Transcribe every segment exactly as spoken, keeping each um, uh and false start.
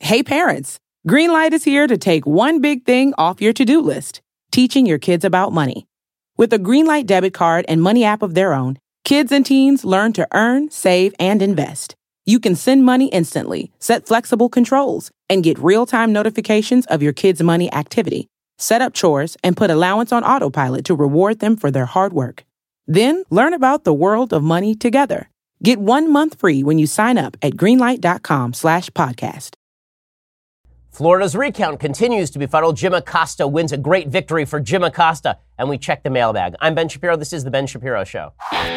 Hey parents, Greenlight is here to take one big thing off your to-do list, teaching your kids about money. With a Greenlight debit card and money app of their own, kids and teens learn to earn, save, and invest. You can send money instantly, set flexible controls, and get real-time notifications of your kids' money activity. Set up chores and put allowance on autopilot to reward them for their hard work. Then learn about the world of money together. Get one month free when you sign up at greenlight.com slash podcast. Florida's recount continues to be fuddled. Jim Acosta wins a great victory for Jim Acosta, and we check the mailbag. I'm Ben Shapiro. This is The Ben Shapiro Show.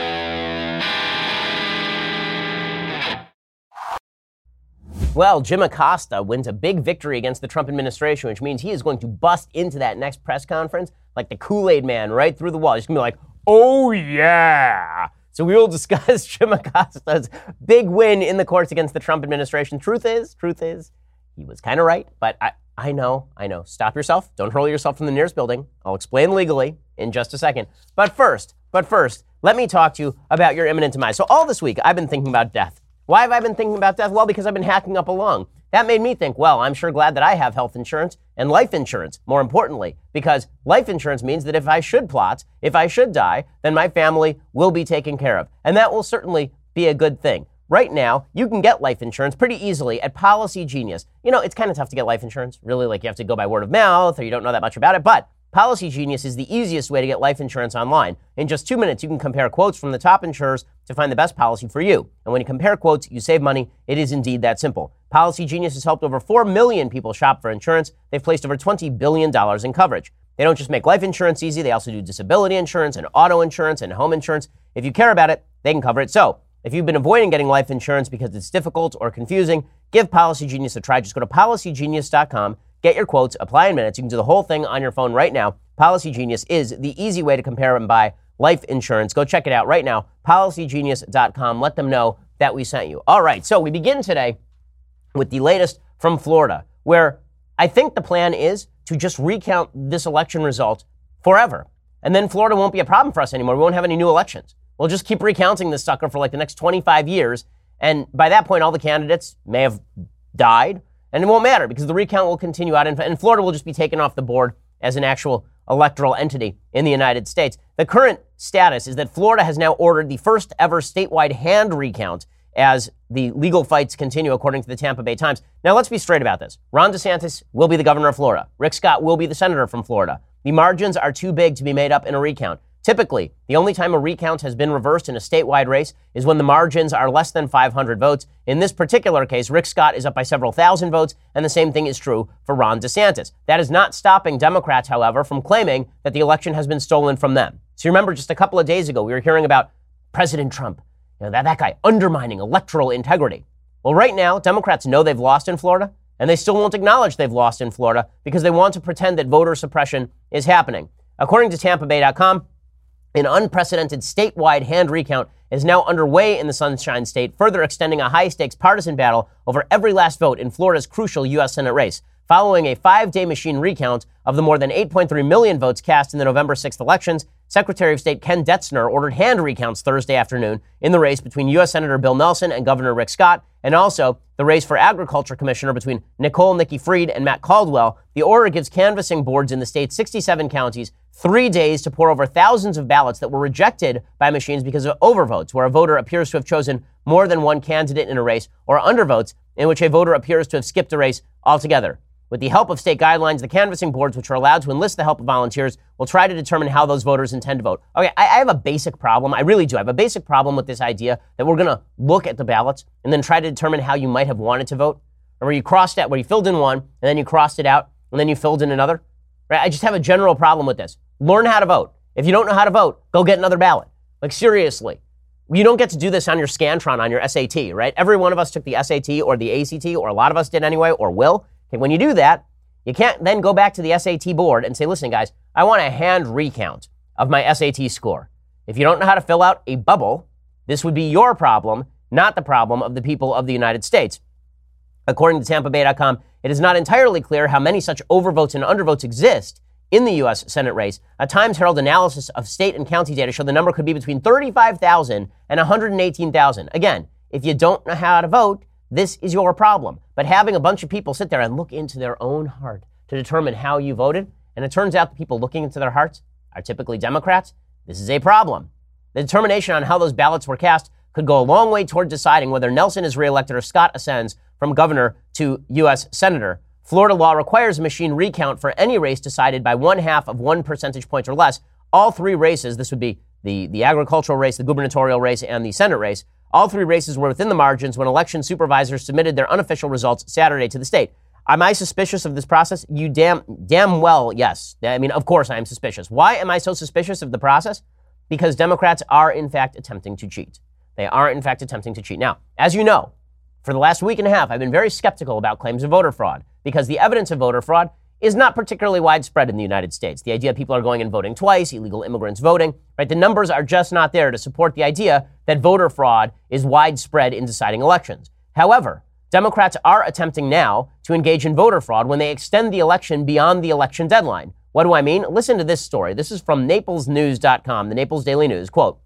Well, Jim Acosta wins a big victory against the Trump administration, which means he is going to bust into that next press conference like the Kool-Aid man right through the wall. He's going to be like, oh, yeah. So we will discuss Jim Acosta's big win in the courts against the Trump administration. Truth is, truth is, he was kind of right, but I, I know, I know. Stop yourself. Don't hurl yourself from the nearest building. I'll explain legally in just a second. But first, but first, let me talk to you about your imminent demise. So all this week, I've been thinking about death. Why have I been thinking about death? Well, because I've been hacking up a lung. That made me think, well, I'm sure glad that I have health insurance and life insurance, more importantly, because life insurance means that if I should plot, if I should die, then my family will be taken care of. And that will certainly be a good thing. Right now, you can get life insurance pretty easily at Policy Genius. You know, it's kind of tough to get life insurance, really, like you have to go by word of mouth or you don't know that much about it, but Policy Genius is the easiest way to get life insurance online. In just two minutes, you can compare quotes from the top insurers to find the best policy for you. And when you compare quotes, you save money. It is indeed that simple. Policy Genius has helped over four million people shop for insurance. They've placed over twenty billion dollars in coverage. They don't just make life insurance easy. They also do disability insurance and auto insurance and home insurance. If you care about it, they can cover it. So if you've been avoiding getting life insurance because it's difficult or confusing, give Policy Genius a try. Just go to policy genius dot com. Get your quotes, apply in minutes. You can do the whole thing on your phone right now. Policy Genius is the easy way to compare and buy life insurance. Go check it out right now, policy genius dot com. Let them know that we sent you. All right, so we begin today with the latest from Florida, where I think the plan is to just recount this election result forever. And then Florida won't be a problem for us anymore. We won't have any new elections. We'll just keep recounting this sucker for like the next twenty-five years. And by that point, all the candidates may have died. And it won't matter because the recount will continue out, and Florida will just be taken off the board as an actual electoral entity in the United States. The current status is that Florida has now ordered the first ever statewide hand recount as the legal fights continue, according to the Tampa Bay Times. Now, let's be straight about this. Ron DeSantis will be the governor of Florida. Rick Scott will be the senator from Florida. The margins are too big to be made up in a recount. Typically, the only time a recount has been reversed in a statewide race is when the margins are less than five hundred votes. In this particular case, Rick Scott is up by several thousand votes, and the same thing is true for Ron DeSantis. That is not stopping Democrats, however, from claiming that the election has been stolen from them. So you remember just a couple of days ago, we were hearing about President Trump, you know, that, that guy undermining electoral integrity. Well, right now, Democrats know they've lost in Florida, and they still won't acknowledge they've lost in Florida because they want to pretend that voter suppression is happening. According to Tampa Bay dot com, an unprecedented statewide hand recount is now underway in the Sunshine State, further extending a high-stakes partisan battle over every last vote in Florida's crucial U S Senate race. Following a five-day machine recount of the more than eight point three million votes cast in the November sixth elections, Secretary of State Ken Detzner ordered hand recounts Thursday afternoon in the race between U S Senator Bill Nelson and Governor Rick Scott, and also the race for Agriculture Commissioner between Nicole Nikki Fried and Matt Caldwell. The order gives canvassing boards in the state's sixty-seven counties three days to pour over thousands of ballots that were rejected by machines because of overvotes, where a voter appears to have chosen more than one candidate in a race, or undervotes, in which a voter appears to have skipped a race altogether. With the help of state guidelines, the canvassing boards, which are allowed to enlist the help of volunteers, will try to determine how those voters intend to vote. Okay, I, I have a basic problem. I really do. I have a basic problem with this idea that we're going to look at the ballots and then try to determine how you might have wanted to vote, or where you crossed out, where you filled in one, and then you crossed it out, and then you filled in another. Right? I just have a general problem with this. Learn how to vote. If you don't know how to vote, go get another ballot. Like, seriously. You don't get to do this on your Scantron, on your S A T, right? Every one of us took the S A T or the A C T, or a lot of us did anyway, or will. Okay, when you do that, you can't then go back to the S A T board and say, listen, guys, I want a hand recount of my S A T score. If you don't know how to fill out a bubble, this would be your problem, not the problem of the people of the United States. According to Tampa Bay dot com, it is not entirely clear how many such overvotes and undervotes exist in the U S Senate race. A Times Herald analysis of state and county data showed the number could be between thirty-five thousand and one hundred eighteen thousand. Again, if you don't know how to vote, this is your problem. But having a bunch of people sit there and look into their own heart to determine how you voted, and it turns out the people looking into their hearts are typically Democrats, this is a problem. The determination on how those ballots were cast could go a long way toward deciding whether Nelson is reelected or Scott ascends from governor to U S senator. Florida law requires a machine recount for any race decided by one half of one percentage point or less. All three races, this would be the, the agricultural race, the gubernatorial race, and the Senate race, all three races were within the margins when election supervisors submitted their unofficial results Saturday to the state. Am I suspicious of this process? You damn, damn well, yes. I mean, of course I am suspicious. Why am I so suspicious of the process? Because Democrats are, in fact, attempting to cheat. They are, in fact, attempting to cheat. Now, as you know, for the last week and a half, I've been very skeptical about claims of voter fraud because the evidence of voter fraud is not particularly widespread in the United States. The idea people are going and voting twice, illegal immigrants voting, right? The numbers are just not there to support the idea that voter fraud is widespread in deciding elections. However, Democrats are attempting now to engage in voter fraud when they extend the election beyond the election deadline. What do I mean? Listen to this story. This is from Naples News dot com, the Naples Daily News. Quote,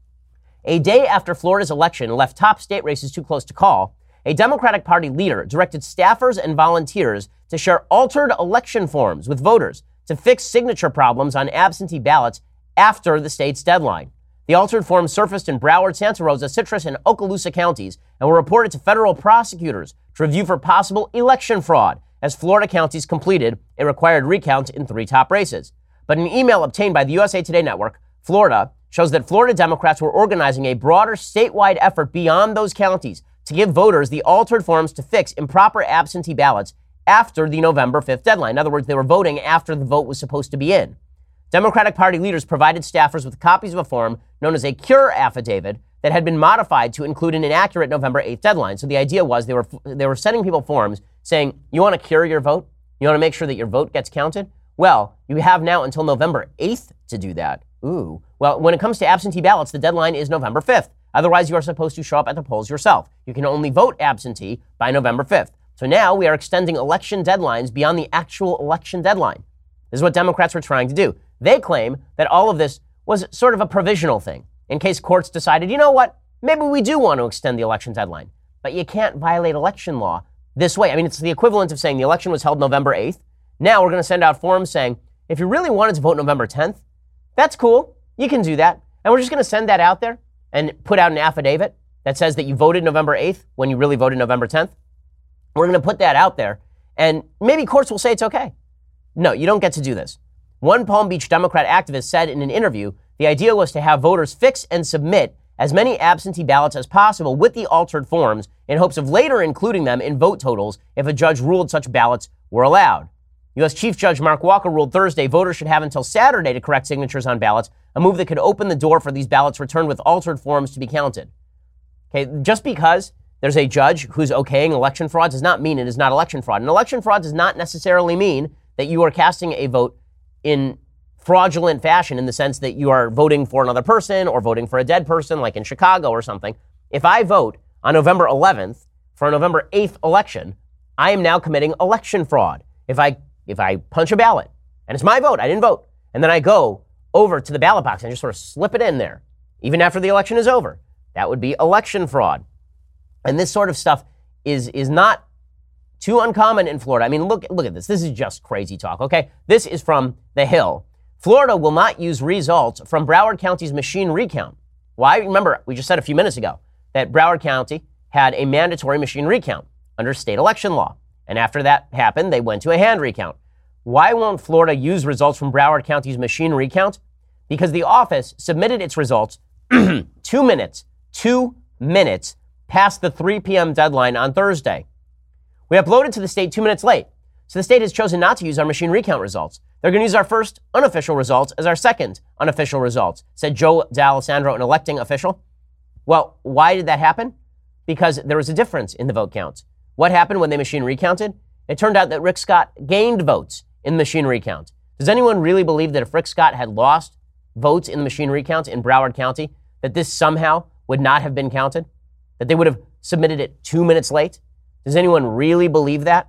a day after Florida's election left top state races too close to call, a Democratic Party leader directed staffers and volunteers to share altered election forms with voters to fix signature problems on absentee ballots after the state's deadline. The altered forms surfaced in Broward, Santa Rosa, Citrus, and Okaloosa counties and were reported to federal prosecutors to review for possible election fraud as Florida counties completed a required recount in three top races. But an email obtained by the U S A Today network, Florida, shows that Florida Democrats were organizing a broader statewide effort beyond those counties to give voters the altered forms to fix improper absentee ballots after the November fifth deadline. In other words, they were voting after the vote was supposed to be in. Democratic Party leaders provided staffers with copies of a form known as a cure affidavit that had been modified to include an inaccurate November eighth deadline. So the idea was they were they were sending people forms saying, you want to cure your vote? You want to make sure that your vote gets counted? Well, you have now until November eighth to do that. Ooh. Well, when it comes to absentee ballots, the deadline is November fifth. Otherwise, you are supposed to show up at the polls yourself. You can only vote absentee by November fifth. So now we are extending election deadlines beyond the actual election deadline. This is what Democrats were trying to do. They claim that all of this was sort of a provisional thing in case courts decided, you know what, maybe we do want to extend the election deadline. But you can't violate election law this way. I mean, it's the equivalent of saying the election was held November eighth. Now we're going to send out forms saying, if you really wanted to vote November tenth, that's cool. You can do that. And we're just going to send that out there and put out an affidavit that says that you voted November eighth when you really voted November tenth. We're going to put that out there, and maybe courts will say it's okay. No, you don't get to do this. One Palm Beach Democrat activist said in an interview, the idea was to have voters fix and submit as many absentee ballots as possible with the altered forms in hopes of later including them in vote totals if a judge ruled such ballots were allowed. U S Chief Judge Mark Walker ruled Thursday voters should have until Saturday to correct signatures on ballots, a move that could open the door for these ballots returned with altered forms to be counted. Okay, just because there's a judge who's okaying election fraud does not mean it is not election fraud. And election fraud does not necessarily mean that you are casting a vote in fraudulent fashion in the sense that you are voting for another person or voting for a dead person, like in Chicago or something. If I vote on November eleventh for a November eighth election, I am now committing election fraud. If I if I punch a ballot, and it's my vote, I didn't vote, and then I go over to the ballot box and just sort of slip it in there, even after the election is over, that would be election fraud. And this sort of stuff is is not too uncommon in Florida. I mean, look, look at this. This is just crazy talk, okay? This is from The Hill. Florida will not use results from Broward County's machine recount. Why? Remember, we just said a few minutes ago that Broward County had a mandatory machine recount under state election law. And after that happened, they went to a hand recount. Why won't Florida use results from Broward County's machine recount? Because the office submitted its results two minutes, two minutes past the three p.m. deadline on Thursday. We uploaded to the state two minutes late, so the state has chosen not to use our machine recount results. They're going to use our first unofficial results as our second unofficial results, said Joe D'Alessandro, an electing official. Well, why did that happen? Because there was a difference in the vote counts. What happened when they machine recounted? It turned out that Rick Scott gained votes in the machine recount. Does anyone really believe that if Rick Scott had lost votes in the machine recount in Broward County, that this somehow would not have been counted? That they would have submitted it two minutes late? Does anyone really believe that?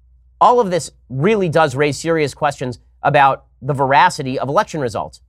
All of this really does raise serious questions about the veracity of election results.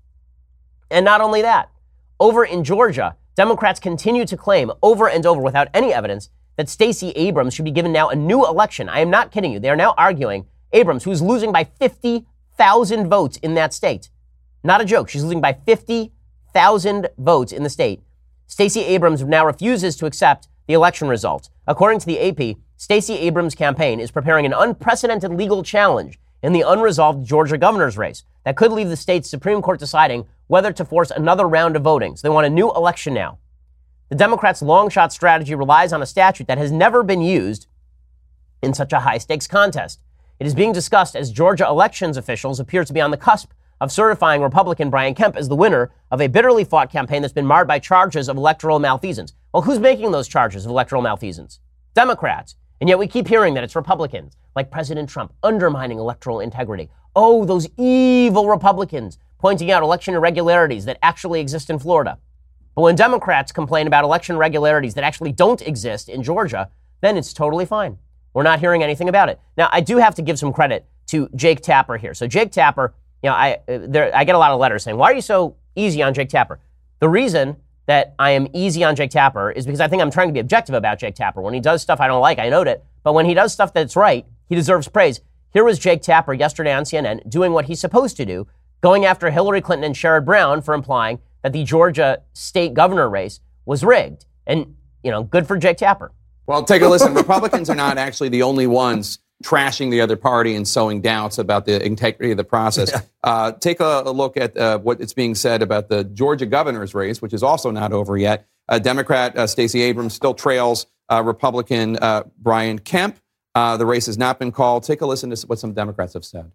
And not only that, over in Georgia, Democrats continue to claim over and over without any evidence that Stacey Abrams should be given now a new election. I am not kidding you. They are now arguing Abrams, who's losing by fifty thousand votes in that state. Not a joke. She's losing by fifty thousand votes in the state. Stacey Abrams now refuses to accept the election results. According to the A P, Stacey Abrams' campaign is preparing an unprecedented legal challenge in the unresolved Georgia governor's race that could leave the state's Supreme Court deciding whether to force another round of voting. So they want a new election now. The Democrats' long-shot strategy relies on a statute that has never been used in such a high-stakes contest. It is being discussed as Georgia elections officials appear to be on the cusp of certifying Republican Brian Kemp as the winner of a bitterly fought campaign that's been marred by charges of electoral malfeasance. Well, who's making those charges of electoral malfeasance? Democrats. And yet we keep hearing that it's Republicans, like President Trump, undermining electoral integrity. Oh, those evil Republicans pointing out election irregularities that actually exist in Florida. But when Democrats complain about election irregularities that actually don't exist in Georgia, then it's totally fine. We're not hearing anything about it. Now, I do have to give some credit to Jake Tapper here. So Jake Tapper, you know, I uh, there, I get a lot of letters saying, why are you so easy on Jake Tapper? The reason that I am easy on Jake Tapper is because I think I'm trying to be objective about Jake Tapper. When he does stuff I don't like, I note it. But when he does stuff that's right, he deserves praise. Here was Jake Tapper yesterday on C N N doing what he's supposed to do, going after Hillary Clinton and Sherrod Brown for implying that the Georgia state governor race was rigged. And, you know, good for Jake Tapper. Well, take a listen. Republicans are not actually the only ones trashing the other party and sowing doubts about the integrity of the process. Yeah. Uh, take a, a look at uh, what is being said about the Georgia governor's race, which is also not over yet. Uh, Democrat uh, Stacey Abrams still trails uh, Republican uh, Brian Kemp. Uh, the race has not been called. Take a listen to what some Democrats have said.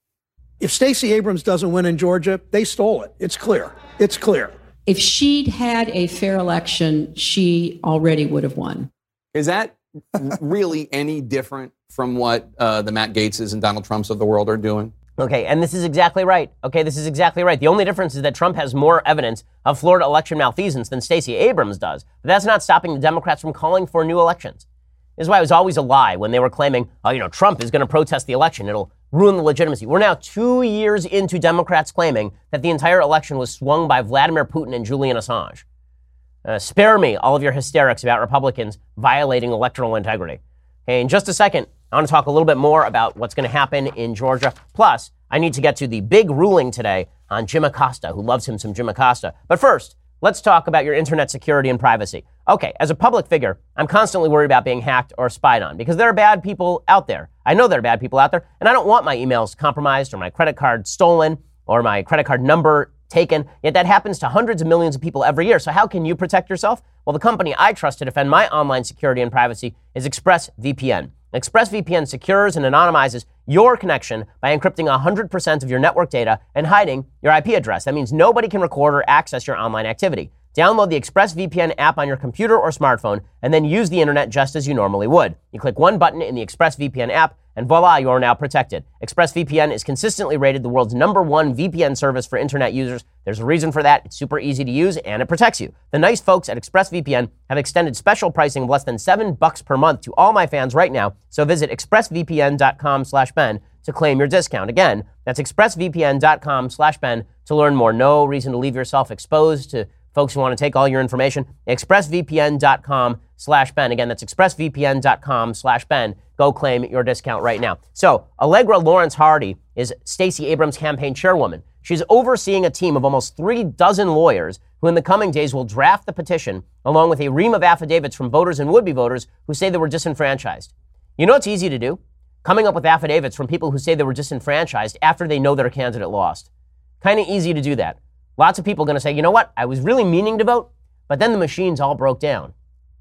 If Stacey Abrams doesn't win in Georgia, they stole it. It's clear. It's clear. If she'd had a fair election, she already would have won. Is that really any different from what uh, the Matt Gaetzes and Donald Trumps of the world are doing? Okay, and this is exactly right. Okay, this is exactly right. The only difference is that Trump has more evidence of Florida election malfeasance than Stacey Abrams does. But that's not stopping the Democrats from calling for new elections. This is why it was always a lie when they were claiming, oh, you know, Trump is going to protest the election. It'll ruin the legitimacy. We're now two years into Democrats claiming that the entire election was swung by Vladimir Putin and Julian Assange. Uh, spare me all of your hysterics about Republicans violating electoral integrity. Okay, in just a second, I want to talk a little bit more about what's going to happen in Georgia. Plus, I need to get to the big ruling today on Jim Acosta, who loves him some Jim Acosta. But first, let's talk about your internet security and privacy. Okay, as a public figure, I'm constantly worried about being hacked or spied on because there are bad people out there. I know there are bad people out there, and I don't want my emails compromised or my credit card stolen or my credit card number taken. Yet that happens to hundreds of millions of people every year. So how can you protect yourself? Well, the company I trust to defend my online security and privacy is ExpressVPN. ExpressVPN secures and anonymizes your connection by encrypting one hundred percent of your network data and hiding your I P address. That means nobody can record or access your online activity. Download the ExpressVPN app on your computer or smartphone and then use the internet just as you normally would. You click one button in the ExpressVPN app and voila, you are now protected. ExpressVPN is consistently rated the world's number one V P N service for internet users. There's a reason for that. It's super easy to use and it protects you. The nice folks at ExpressVPN have extended special pricing of less than seven bucks per month to all my fans right now. So visit expressvpn.com slash Ben to claim your discount. Again, that's expressvpn.com slash Ben to learn more. No reason to leave yourself exposed to folks who want to take all your information. expressvpn.com slash Ben. Again, that's expressvpn.com slash Ben. Go claim your discount right now. So, Allegra Lawrence Hardy is Stacey Abrams' campaign chairwoman. She's overseeing a team of almost three dozen lawyers who in the coming days will draft the petition along with a ream of affidavits from voters and would-be voters who say they were disenfranchised. You know what's easy to do? Coming up with affidavits from people who say they were disenfranchised after they know their candidate lost. Kind of easy to do that. Lots of people are going to say, you know what, I was really meaning to vote, but then the machines all broke down.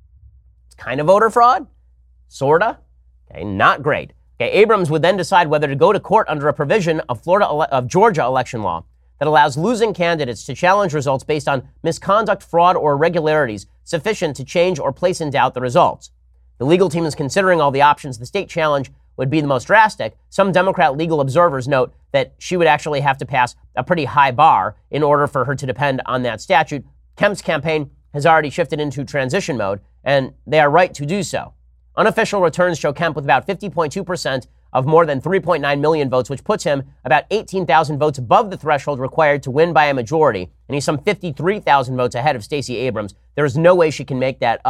It's kind of voter fraud, sorta. Okay, not great. Okay, Abrams would then decide whether to go to court under a provision of Florida of Georgia election law that allows losing candidates to challenge results based on misconduct, fraud, or irregularities sufficient to change or place in doubt the results. The legal team is considering all the options. The state challenge would be the most drastic. Some Democrat legal observers note that she would actually have to pass a pretty high bar in order for her to depend on that statute. Kemp's campaign has already shifted into transition mode, and they are right to do so. Unofficial returns show Kemp with about fifty point two percent of more than three point nine million votes, which puts him about eighteen thousand votes above the threshold required to win by a majority, and he's some fifty-three thousand votes ahead of Stacey Abrams. There is no way she can make that up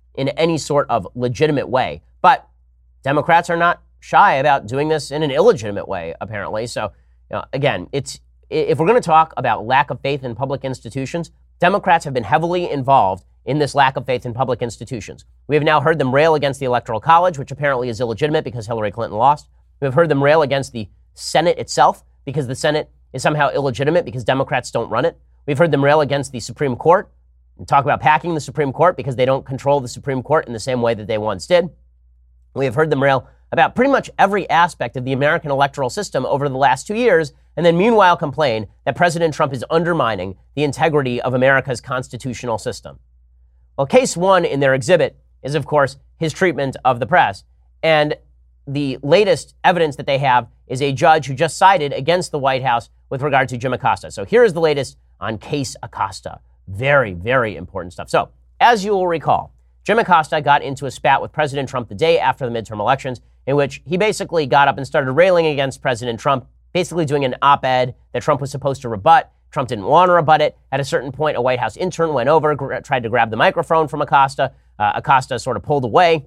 in any sort of legitimate way. But Democrats are not shy about doing this in an illegitimate way, apparently. So, you know, again, it's if we're going to talk about lack of faith in public institutions, Democrats have been heavily involved in this lack of faith in public institutions. We have now heard them rail against the Electoral College, which apparently is illegitimate because Hillary Clinton lost. We have heard them rail against the Senate itself because the Senate is somehow illegitimate because Democrats don't run it. We've heard them rail against the Supreme Court and talk about packing the Supreme Court because they don't control the Supreme Court in the same way that they once did. We have heard them rail about pretty much every aspect of the American electoral system over the last two years, and then meanwhile complain that President Trump is undermining the integrity of America's constitutional system. Well, case one in their exhibit is, of course, his treatment of the press. And the latest evidence that they have is a judge who just sided against the White House with regard to Jim Acosta. So here is the latest on Case Acosta. Very, very important stuff. So, as you will recall, Jim Acosta got into a spat with President Trump the day after the midterm elections, in which he basically got up and started railing against President Trump, basically doing an op-ed that Trump was supposed to rebut. Trump didn't want to rebut it. At a certain point, a White House intern went over, gr- tried to grab the microphone from Acosta. Uh, Acosta sort of pulled away,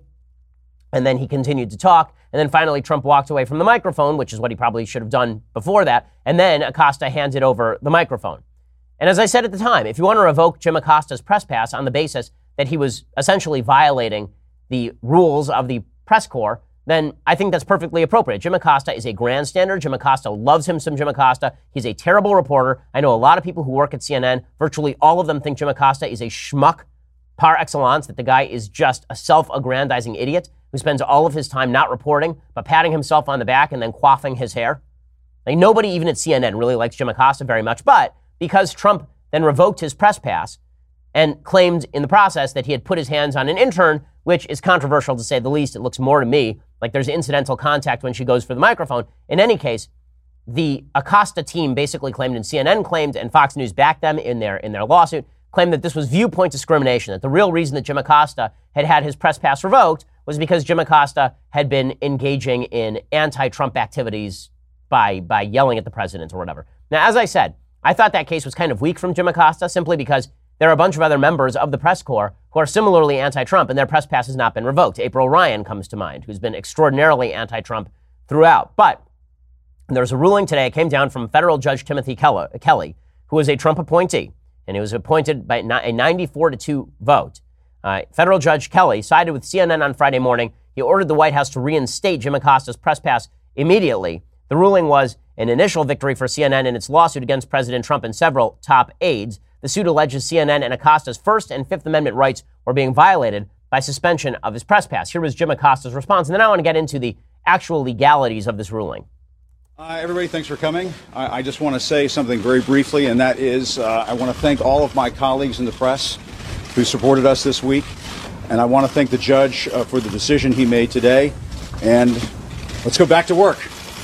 and then he continued to talk. And then finally, Trump walked away from the microphone, which is what he probably should have done before that. And then Acosta handed over the microphone. And as I said at the time, if you want to revoke Jim Acosta's press pass on the basis that he was essentially violating the rules of the press corps, then I think that's perfectly appropriate. Jim Acosta is a grandstander. Jim Acosta loves him some Jim Acosta. He's a terrible reporter. I know a lot of people who work at C N N. Virtually all of them think Jim Acosta is a schmuck par excellence, that the guy is just a self-aggrandizing idiot who spends all of his time not reporting, but patting himself on the back and then quaffing his hair. Like, nobody even at C N N really likes Jim Acosta very much, but because Trump then revoked his press pass and claimed in the process that he had put his hands on an intern, which is controversial to say the least. It looks more to me like there's incidental contact when she goes for the microphone. In any case, the Acosta team basically claimed, and C N N claimed, and Fox News backed them in their in their lawsuit, claimed that this was viewpoint discrimination, that the real reason that Jim Acosta had had his press pass revoked was because Jim Acosta had been engaging in anti-Trump activities by, by yelling at the president or whatever. Now, as I said, I thought that case was kind of weak from Jim Acosta simply because there are a bunch of other members of the press corps who are similarly anti-Trump, and their press pass has not been revoked. April Ryan comes to mind, who's been extraordinarily anti-Trump throughout. But there's a ruling today. It came down from federal judge Timothy Kelly, who is a Trump appointee, and he was appointed by a ninety-four to two vote. Uh, federal Judge Kelly sided with C N N on Friday morning. He ordered the White House to reinstate Jim Acosta's press pass immediately. The ruling was an initial victory for C N N in its lawsuit against President Trump and several top aides. The suit alleges C N N and Acosta's First and Fifth Amendment rights were being violated by suspension of his press pass. Here was Jim Acosta's response, and then I want to get into the actual legalities of this ruling. Uh, everybody, thanks for coming. I, I just want to say something very briefly, and that is uh, I want to thank all of my colleagues in the press who supported us this week, and I want to thank the judge uh, for the decision he made today, and let's go back to work.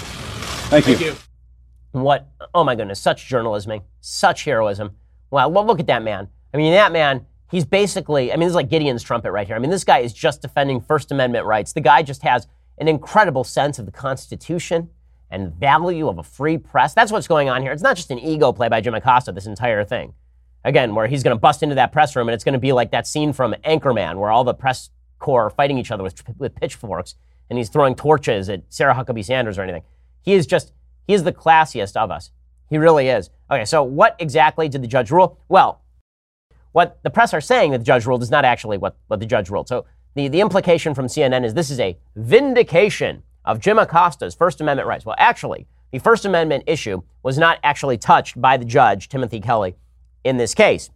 Thank you. Thank you. What? Oh, my goodness. Such journalism. Such heroism. Wow. Well, look at that man. I mean, that man, he's basically, I mean, this is like Gideon's trumpet right here. I mean, this guy is just defending First Amendment rights. The guy just has an incredible sense of the Constitution and value of a free press. That's what's going on here. It's not just an ego play by Jim Acosta, this entire thing. Again, where he's going to bust into that press room and it's going to be like that scene from Anchorman where all the press corps are fighting each other with, with pitchforks and he's throwing torches at Sarah Huckabee Sanders or anything. He is just, he is the classiest of us. He really is. Okay, so what exactly did the judge rule? Well, what the press are saying that the judge ruled is not actually what, what the judge ruled. So the, the implication from C N N is this is a vindication of Jim Acosta's First Amendment rights. Well, actually, the First Amendment issue was not actually touched by the judge, Timothy Kelly, in this case.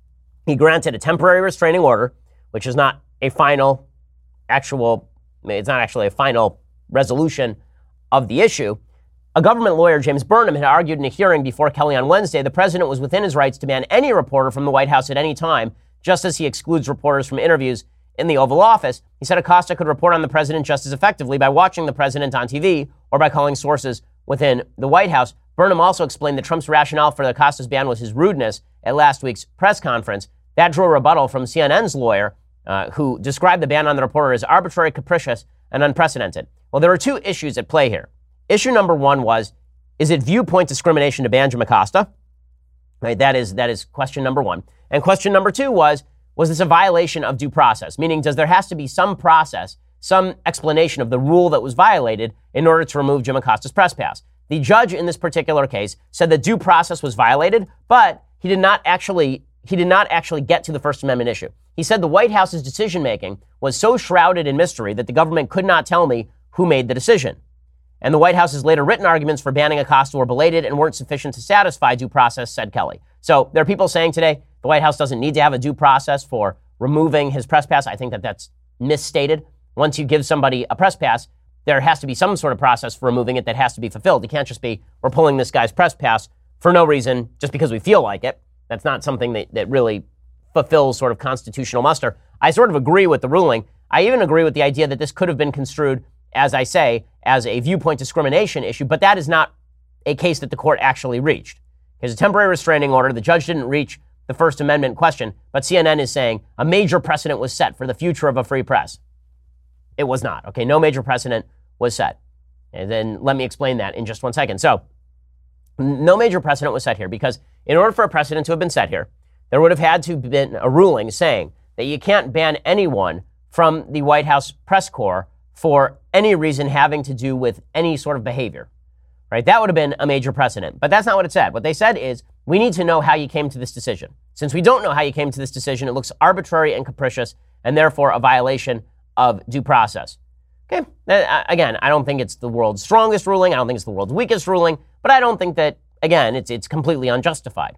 He granted a temporary restraining order, which is not a final, actual, it's not actually a final resolution of the issue. A government lawyer, James Burnham, had argued in a hearing before Kelly on Wednesday the president was within his rights to ban any reporter from the White House at any time, just as he excludes reporters from interviews in the Oval Office. He said Acosta could report on the president just as effectively by watching the president on T V or by calling sources within the White House. Burnham also explained that Trump's rationale for Acosta's ban was his rudeness at last week's press conference. That drew a rebuttal from C N N's lawyer, uh, who described the ban on the reporter as arbitrary, capricious, and unprecedented. Well, there are two issues at play here. Issue number one was, is it viewpoint discrimination to ban Jim Acosta? Right, that is that is question number one. And question number two was, was this a violation of due process? Meaning, does there has to be some process, some explanation of the rule that was violated in order to remove Jim Acosta's press pass? The judge in this particular case said that due process was violated, but he did not actually he did not actually get to the First Amendment issue. He said the White House's decision-making was so shrouded in mystery that the government could not tell me who made the decision. And the White House's later written arguments for banning Acosta were belated and weren't sufficient to satisfy due process, said Kelly. So there are people saying today the White House doesn't need to have a due process for removing his press pass. I think that that's misstated. Once you give somebody a press pass, there has to be some sort of process for removing it that has to be fulfilled. It can't just be, we're pulling this guy's press pass for no reason, just because we feel like it. That's not something that, that really fulfills sort of constitutional muster. I sort of agree with the ruling. I even agree with the idea that this could have been construed, as I say, as a viewpoint discrimination issue, but that is not a case that the court actually reached. There's a temporary restraining order. The judge didn't reach the First Amendment question, but C N N is saying a major precedent was set for the future of a free press. It was not. Okay, no major precedent was set. And then let me explain that in just one second. So, no major precedent was set here because in order for a precedent to have been set here, there would have had to have been a ruling saying that you can't ban anyone from the White House press corps for any reason having to do with any sort of behavior, right? That would have been a major precedent, but that's not what it said. What they said is, we need to know how you came to this decision. Since we don't know how you came to this decision, it looks arbitrary and capricious and therefore a violation of due process. Okay, again, I don't think it's the world's strongest ruling. I don't think it's the world's weakest ruling, but I don't think that, again, it's it's completely unjustified.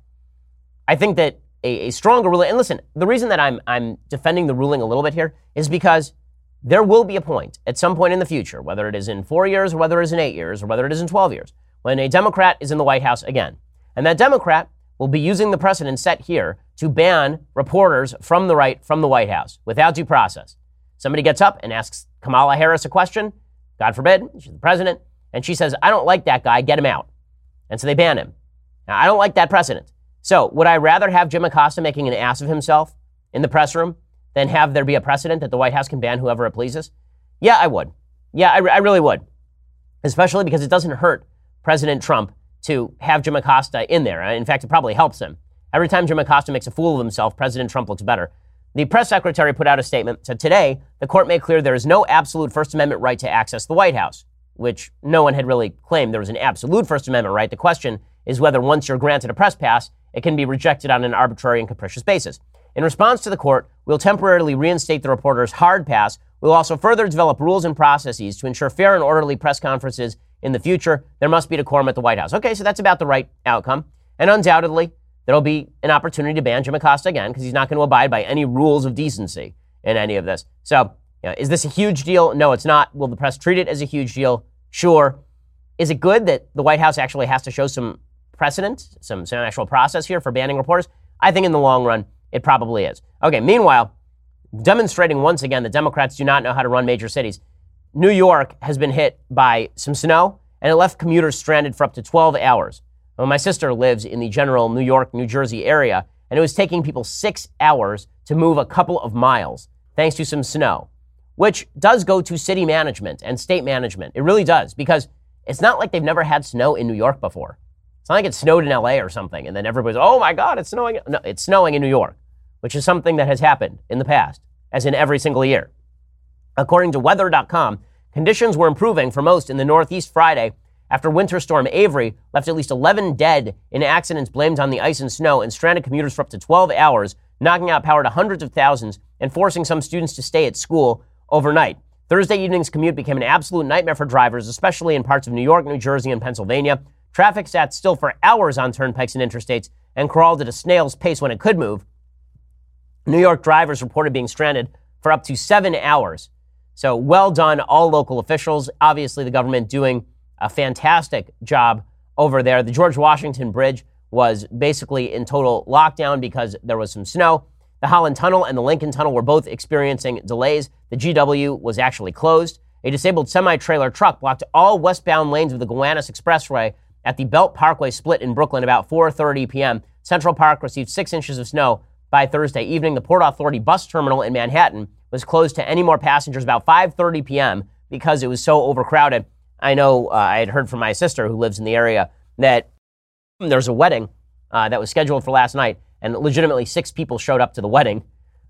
I think that a, a stronger ruling, and listen, the reason that I'm I'm defending the ruling a little bit here is because there will be a point at some point in the future, whether it is in four years or whether it is in eight years or whether it is in twelve years, when a Democrat is in the White House again. And that Democrat will be using the precedent set here to ban reporters from the right from the White House without due process. Somebody gets up and asks Kamala Harris a question, God forbid, she's the president, and she says, I don't like that guy, get him out. And so they ban him. Now, I don't like that precedent. So would I rather have Jim Acosta making an ass of himself in the press room than have there be a precedent that the White House can ban whoever it pleases? Yeah, I would. Yeah, I, I really would. Especially because it doesn't hurt President Trump to have Jim Acosta in there. In fact, it probably helps him. Every time Jim Acosta makes a fool of himself, President Trump looks better. The press secretary put out a statement, said today, the court made clear there is no absolute First Amendment right to access the White House, which no one had really claimed there was an absolute First Amendment right. The question is whether once you're granted a press pass, it can be rejected on an arbitrary and capricious basis. In response to the court, we'll temporarily reinstate the reporter's hard pass. We'll also further develop rules and processes to ensure fair and orderly press conferences in the future. There must be decorum at the White House. Okay, so that's about the right outcome. And undoubtedly, there'll be an opportunity to ban Jim Acosta again because he's not going to abide by any rules of decency in any of this. So, you know, is this a huge deal? No, it's not. Will the press treat it as a huge deal? Sure. Is it good that the White House actually has to show some precedent, some, some actual process here for banning reporters? I think in the long run, it probably is. Okay, meanwhile, demonstrating once again that Democrats do not know how to run major cities, New York has been hit by some snow, and it left commuters stranded for up to twelve hours. Well, my sister lives in the general New York, New Jersey area, and it was taking people six hours to move a couple of miles thanks to some snow, which does go to city management and state management. It really does, because it's not like they've never had snow in New York before. It's not like it snowed in L A or something, and then everybody's, oh my God, it's snowing. No, it's snowing in New York, which is something that has happened in the past, as in every single year. According to weather dot com, conditions were improving for most in the Northeast Friday after Winter Storm Avery left at least eleven dead in accidents blamed on the ice and snow and stranded commuters for up to twelve hours, knocking out power to hundreds of thousands and forcing some students to stay at school overnight. Thursday evening's commute became an absolute nightmare for drivers, especially in parts of New York, New Jersey, and Pennsylvania. Traffic sat still for hours on turnpikes and interstates and crawled at a snail's pace when it could move. New York drivers reported being stranded for up to seven hours. So well done, all local officials. Obviously, the government doing a fantastic job over there. The George Washington Bridge was basically in total lockdown because there was some snow. The Holland Tunnel and the Lincoln Tunnel were both experiencing delays. The G W was actually closed. A disabled semi-trailer truck blocked all westbound lanes of the Gowanus Expressway at the Belt Parkway split in Brooklyn about four thirty p.m. Central Park received six inches of snow by Thursday evening. The Port Authority bus terminal in Manhattan was closed to any more passengers about five thirty p.m. because it was so overcrowded. I know uh, I had heard from my sister who lives in the area that there's a wedding uh, that was scheduled for last night, and legitimately six people showed up to the wedding.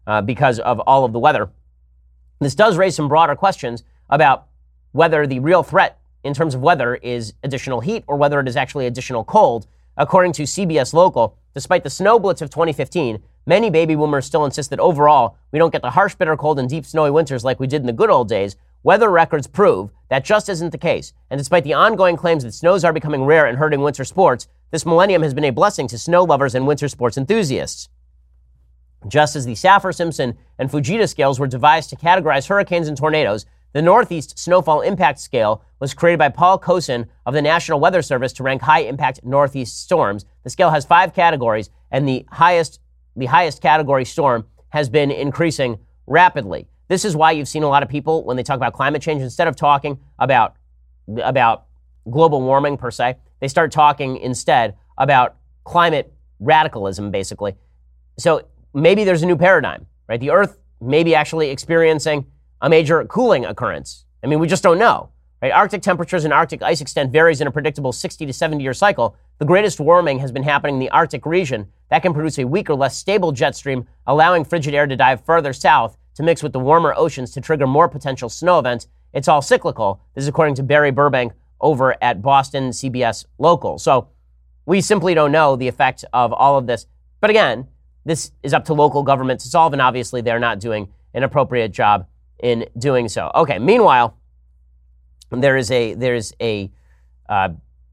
uh, because of all of the weather. This does raise some broader questions about whether the real threat in terms of weather is additional heat or whether it is actually additional cold. According to C B S Local, despite the snow blitz of twenty fifteen, many baby boomers still insist that overall we don't get the harsh, bitter cold and deep snowy winters like we did in the good old days. Weather records prove that just isn't the case. And despite the ongoing claims that snows are becoming rare and hurting winter sports, this millennium has been a blessing to snow lovers and winter sports enthusiasts. Just as the Saffir-Simpson and Fujita scales were devised to categorize hurricanes and tornadoes, the Northeast Snowfall Impact Scale was created by Paul Cosin of the National Weather Service to rank high-impact Northeast storms. The scale has five categories, and the highest, the highest category storm has been increasing rapidly. This is why you've seen a lot of people, when they talk about climate change, instead of talking about, about global warming per se, they start talking instead about climate radicalism, basically. So maybe there's a new paradigm, right? The Earth may be actually experiencing a major cooling occurrence. I mean, we just don't know, right? Arctic temperatures and Arctic ice extent varies in a predictable sixty to seventy year cycle. The greatest warming has been happening in the Arctic region. That can produce a weaker, less stable jet stream, allowing frigid air to dive further south to mix with the warmer oceans to trigger more potential snow events. It's all cyclical. This is according to Barry Burbank over at Boston C B S Local. So we simply don't know the effect of all of this. But again, this is up to local government to solve, and obviously they're not doing an appropriate job in doing so. Okay. Meanwhile, there is a there's a uh,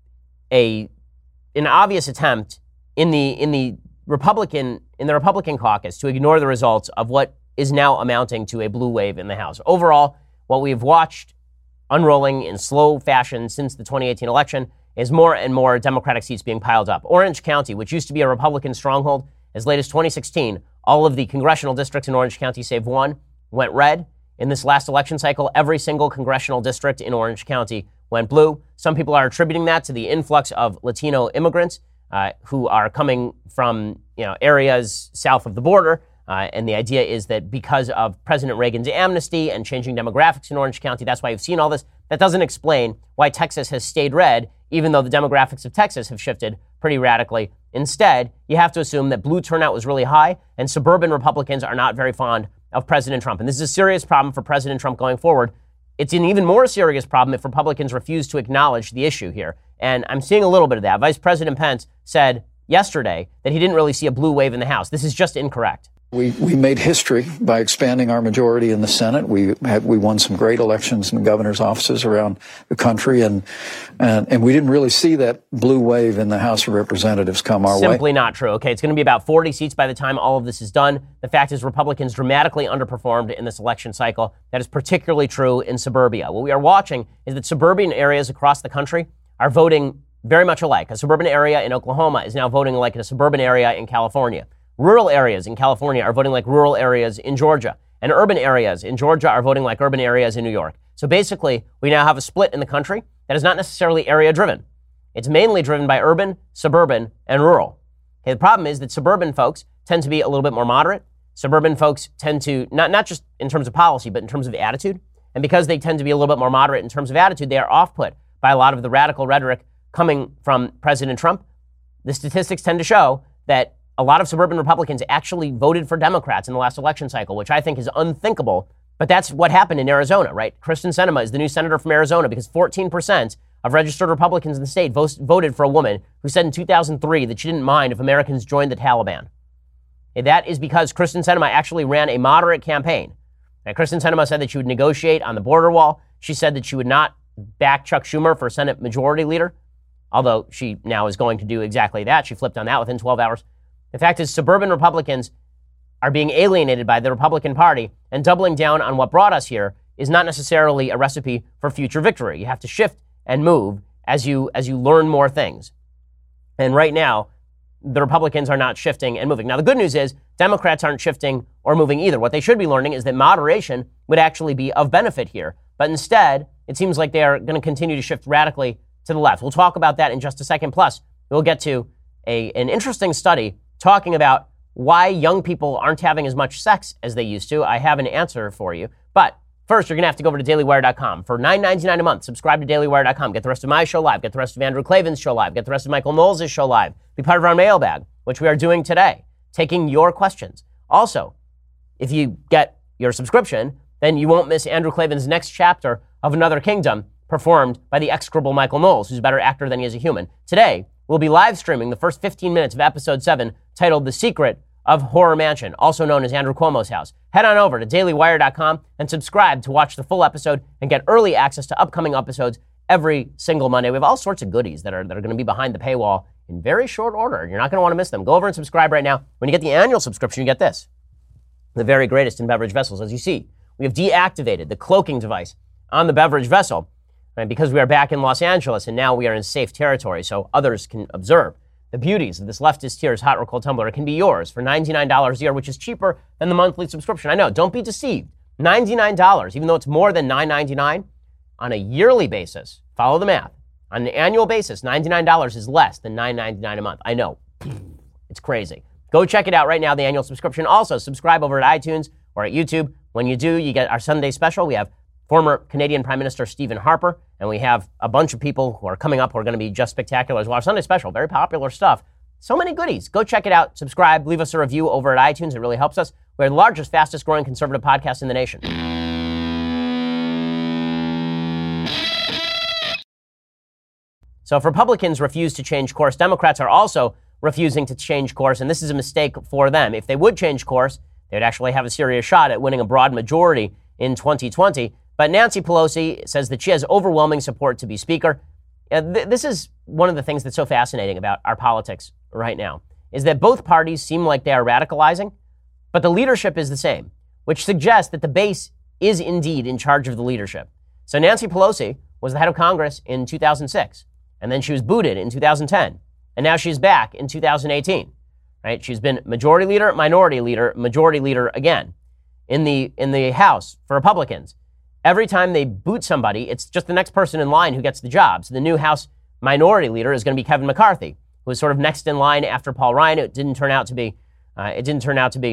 a an obvious attempt in the in the Republican in the Republican caucus to ignore the results of what is now amounting to a blue wave in the House. Overall, what we've watched unrolling in slow fashion since the twenty eighteen election is more and more Democratic seats being piled up. Orange County, which used to be a Republican stronghold, as late as twenty sixteen, all of the congressional districts in Orange County, save one, went red. In this last election cycle, every single congressional district in Orange County went blue. Some people are attributing that to the influx of Latino immigrants uh, who are coming from you know areas south of the border. Uh, and the idea is that because of President Reagan's amnesty and changing demographics in Orange County, that's why you've seen all this. That doesn't explain why Texas has stayed red, even though the demographics of Texas have shifted pretty radically. Instead, you have to assume that blue turnout was really high, and suburban Republicans are not very fond of President Trump. And this is a serious problem for President Trump going forward. It's an even more serious problem if Republicans refuse to acknowledge the issue here. And I'm seeing a little bit of that. Vice President Pence said yesterday that he didn't really see a blue wave in the House. This is just incorrect. We we made history by expanding our majority in the Senate. We had we won some great elections in the governor's offices around the country, and and, and we didn't really see that blue wave in the House of Representatives come our way. Simply not true. Okay, it's going to be about forty seats by the time all of this is done. The fact is Republicans dramatically underperformed in this election cycle. That is particularly true in suburbia. What we are watching is that suburban areas across the country are voting very much alike. A suburban area in Oklahoma is now voting like a suburban area in California. Rural areas in California are voting like rural areas in Georgia. And urban areas in Georgia are voting like urban areas in New York. So basically, we now have a split in the country that is not necessarily area-driven. It's mainly driven by urban, suburban, and rural. Okay, the problem is that suburban folks tend to be a little bit more moderate. Suburban folks tend to, not, not just in terms of policy, but in terms of attitude. And because they tend to be a little bit more moderate in terms of attitude, they are off-put by a lot of the radical rhetoric coming from President Trump. The statistics tend to show that a lot of suburban Republicans actually voted for Democrats in the last election cycle, which I think is unthinkable. But that's what happened in Arizona, right? Kristen Sinema is the new senator from Arizona because fourteen percent of registered Republicans in the state vo- voted for a woman who said in two thousand three that she didn't mind if Americans joined the Taliban. And that is because Kristen Sinema actually ran a moderate campaign. And Kristen Sinema said that she would negotiate on the border wall. She said that she would not back Chuck Schumer for Senate Majority Leader, although she now is going to do exactly that. She flipped on that within twelve hours. The fact is, suburban Republicans are being alienated by the Republican Party, and doubling down on what brought us here is not necessarily a recipe for future victory. You have to shift and move as you as you learn more things. And right now, the Republicans are not shifting and moving. Now, the good news is Democrats aren't shifting or moving either. What they should be learning is that moderation would actually be of benefit here. But instead, it seems like they are going to continue to shift radically to the left. We'll talk about that in just a second. Plus, we'll get to a, an interesting study talking about why young people aren't having as much sex as they used to. I have an answer for you. But first, you're going to have to go over to daily wire dot com. For nine ninety-nine a month, subscribe to daily wire dot com. Get the rest of my show live. Get the rest of Andrew Klavan's show live. Get the rest of Michael Knowles' show live. Be part of our mailbag, which we are doing today, taking your questions. Also, if you get your subscription, then you won't miss Andrew Klavan's next chapter of Another Kingdom, performed by the execrable Michael Knowles, who's a better actor than he is a human. Today, we'll be live streaming the first fifteen minutes of episode seven, titled The Secret of Horror Mansion, also known as Andrew Cuomo's house. Head on over to daily wire dot com and subscribe to watch the full episode and get early access to upcoming episodes every single Monday. We have all sorts of goodies that are, that are going to be behind the paywall in very short order. You're not going to want to miss them. Go over and subscribe right now. When you get the annual subscription, you get this. The very greatest in beverage vessels. As you see, we have deactivated the cloaking device on the beverage vessel, right, because we are back in Los Angeles and now we are in safe territory so others can observe. The beauties of this leftist tears hot or cold tumbler. It can be yours for ninety-nine dollars a year, which is cheaper than the monthly subscription. I know, don't be deceived. ninety-nine dollars, even though it's more than nine ninety-nine, on a yearly basis, follow the math. On an annual basis, ninety-nine dollars is less than nine ninety-nine a month. I know, it's crazy. Go check it out right now, the annual subscription. Also, subscribe over at iTunes or at YouTube. When you do, you get our Sunday special. We have former Canadian Prime Minister Stephen Harper, and we have a bunch of people who are coming up who are going to be just spectacular as well. Our Sunday special, very popular stuff. So many goodies. Go check it out. Subscribe. Leave us a review over at iTunes. It really helps us. We're the largest, fastest growing conservative podcast in the nation. So if Republicans refuse to change course, Democrats are also refusing to change course, and this is a mistake for them. If they would change course, they would actually have a serious shot at winning a broad majority in twenty twenty. But Nancy Pelosi says that she has overwhelming support to be Speaker. Uh, th- this is one of the things that's so fascinating about our politics right now, is that both parties seem like they are radicalizing, but the leadership is the same, which suggests that the base is indeed in charge of the leadership. So Nancy Pelosi was the head of Congress in two thousand six, and then she was booted in two thousand ten, and now she's back in two thousand eighteen. Right? She's been majority leader, minority leader, majority leader again. In the in the House for Republicans, every time they boot somebody, it's just the next person in line who gets the job. So the new House minority leader is going to be Kevin McCarthy, who was sort of next in line after Paul Ryan. It didn't turn out to be, uh, it didn't turn out to be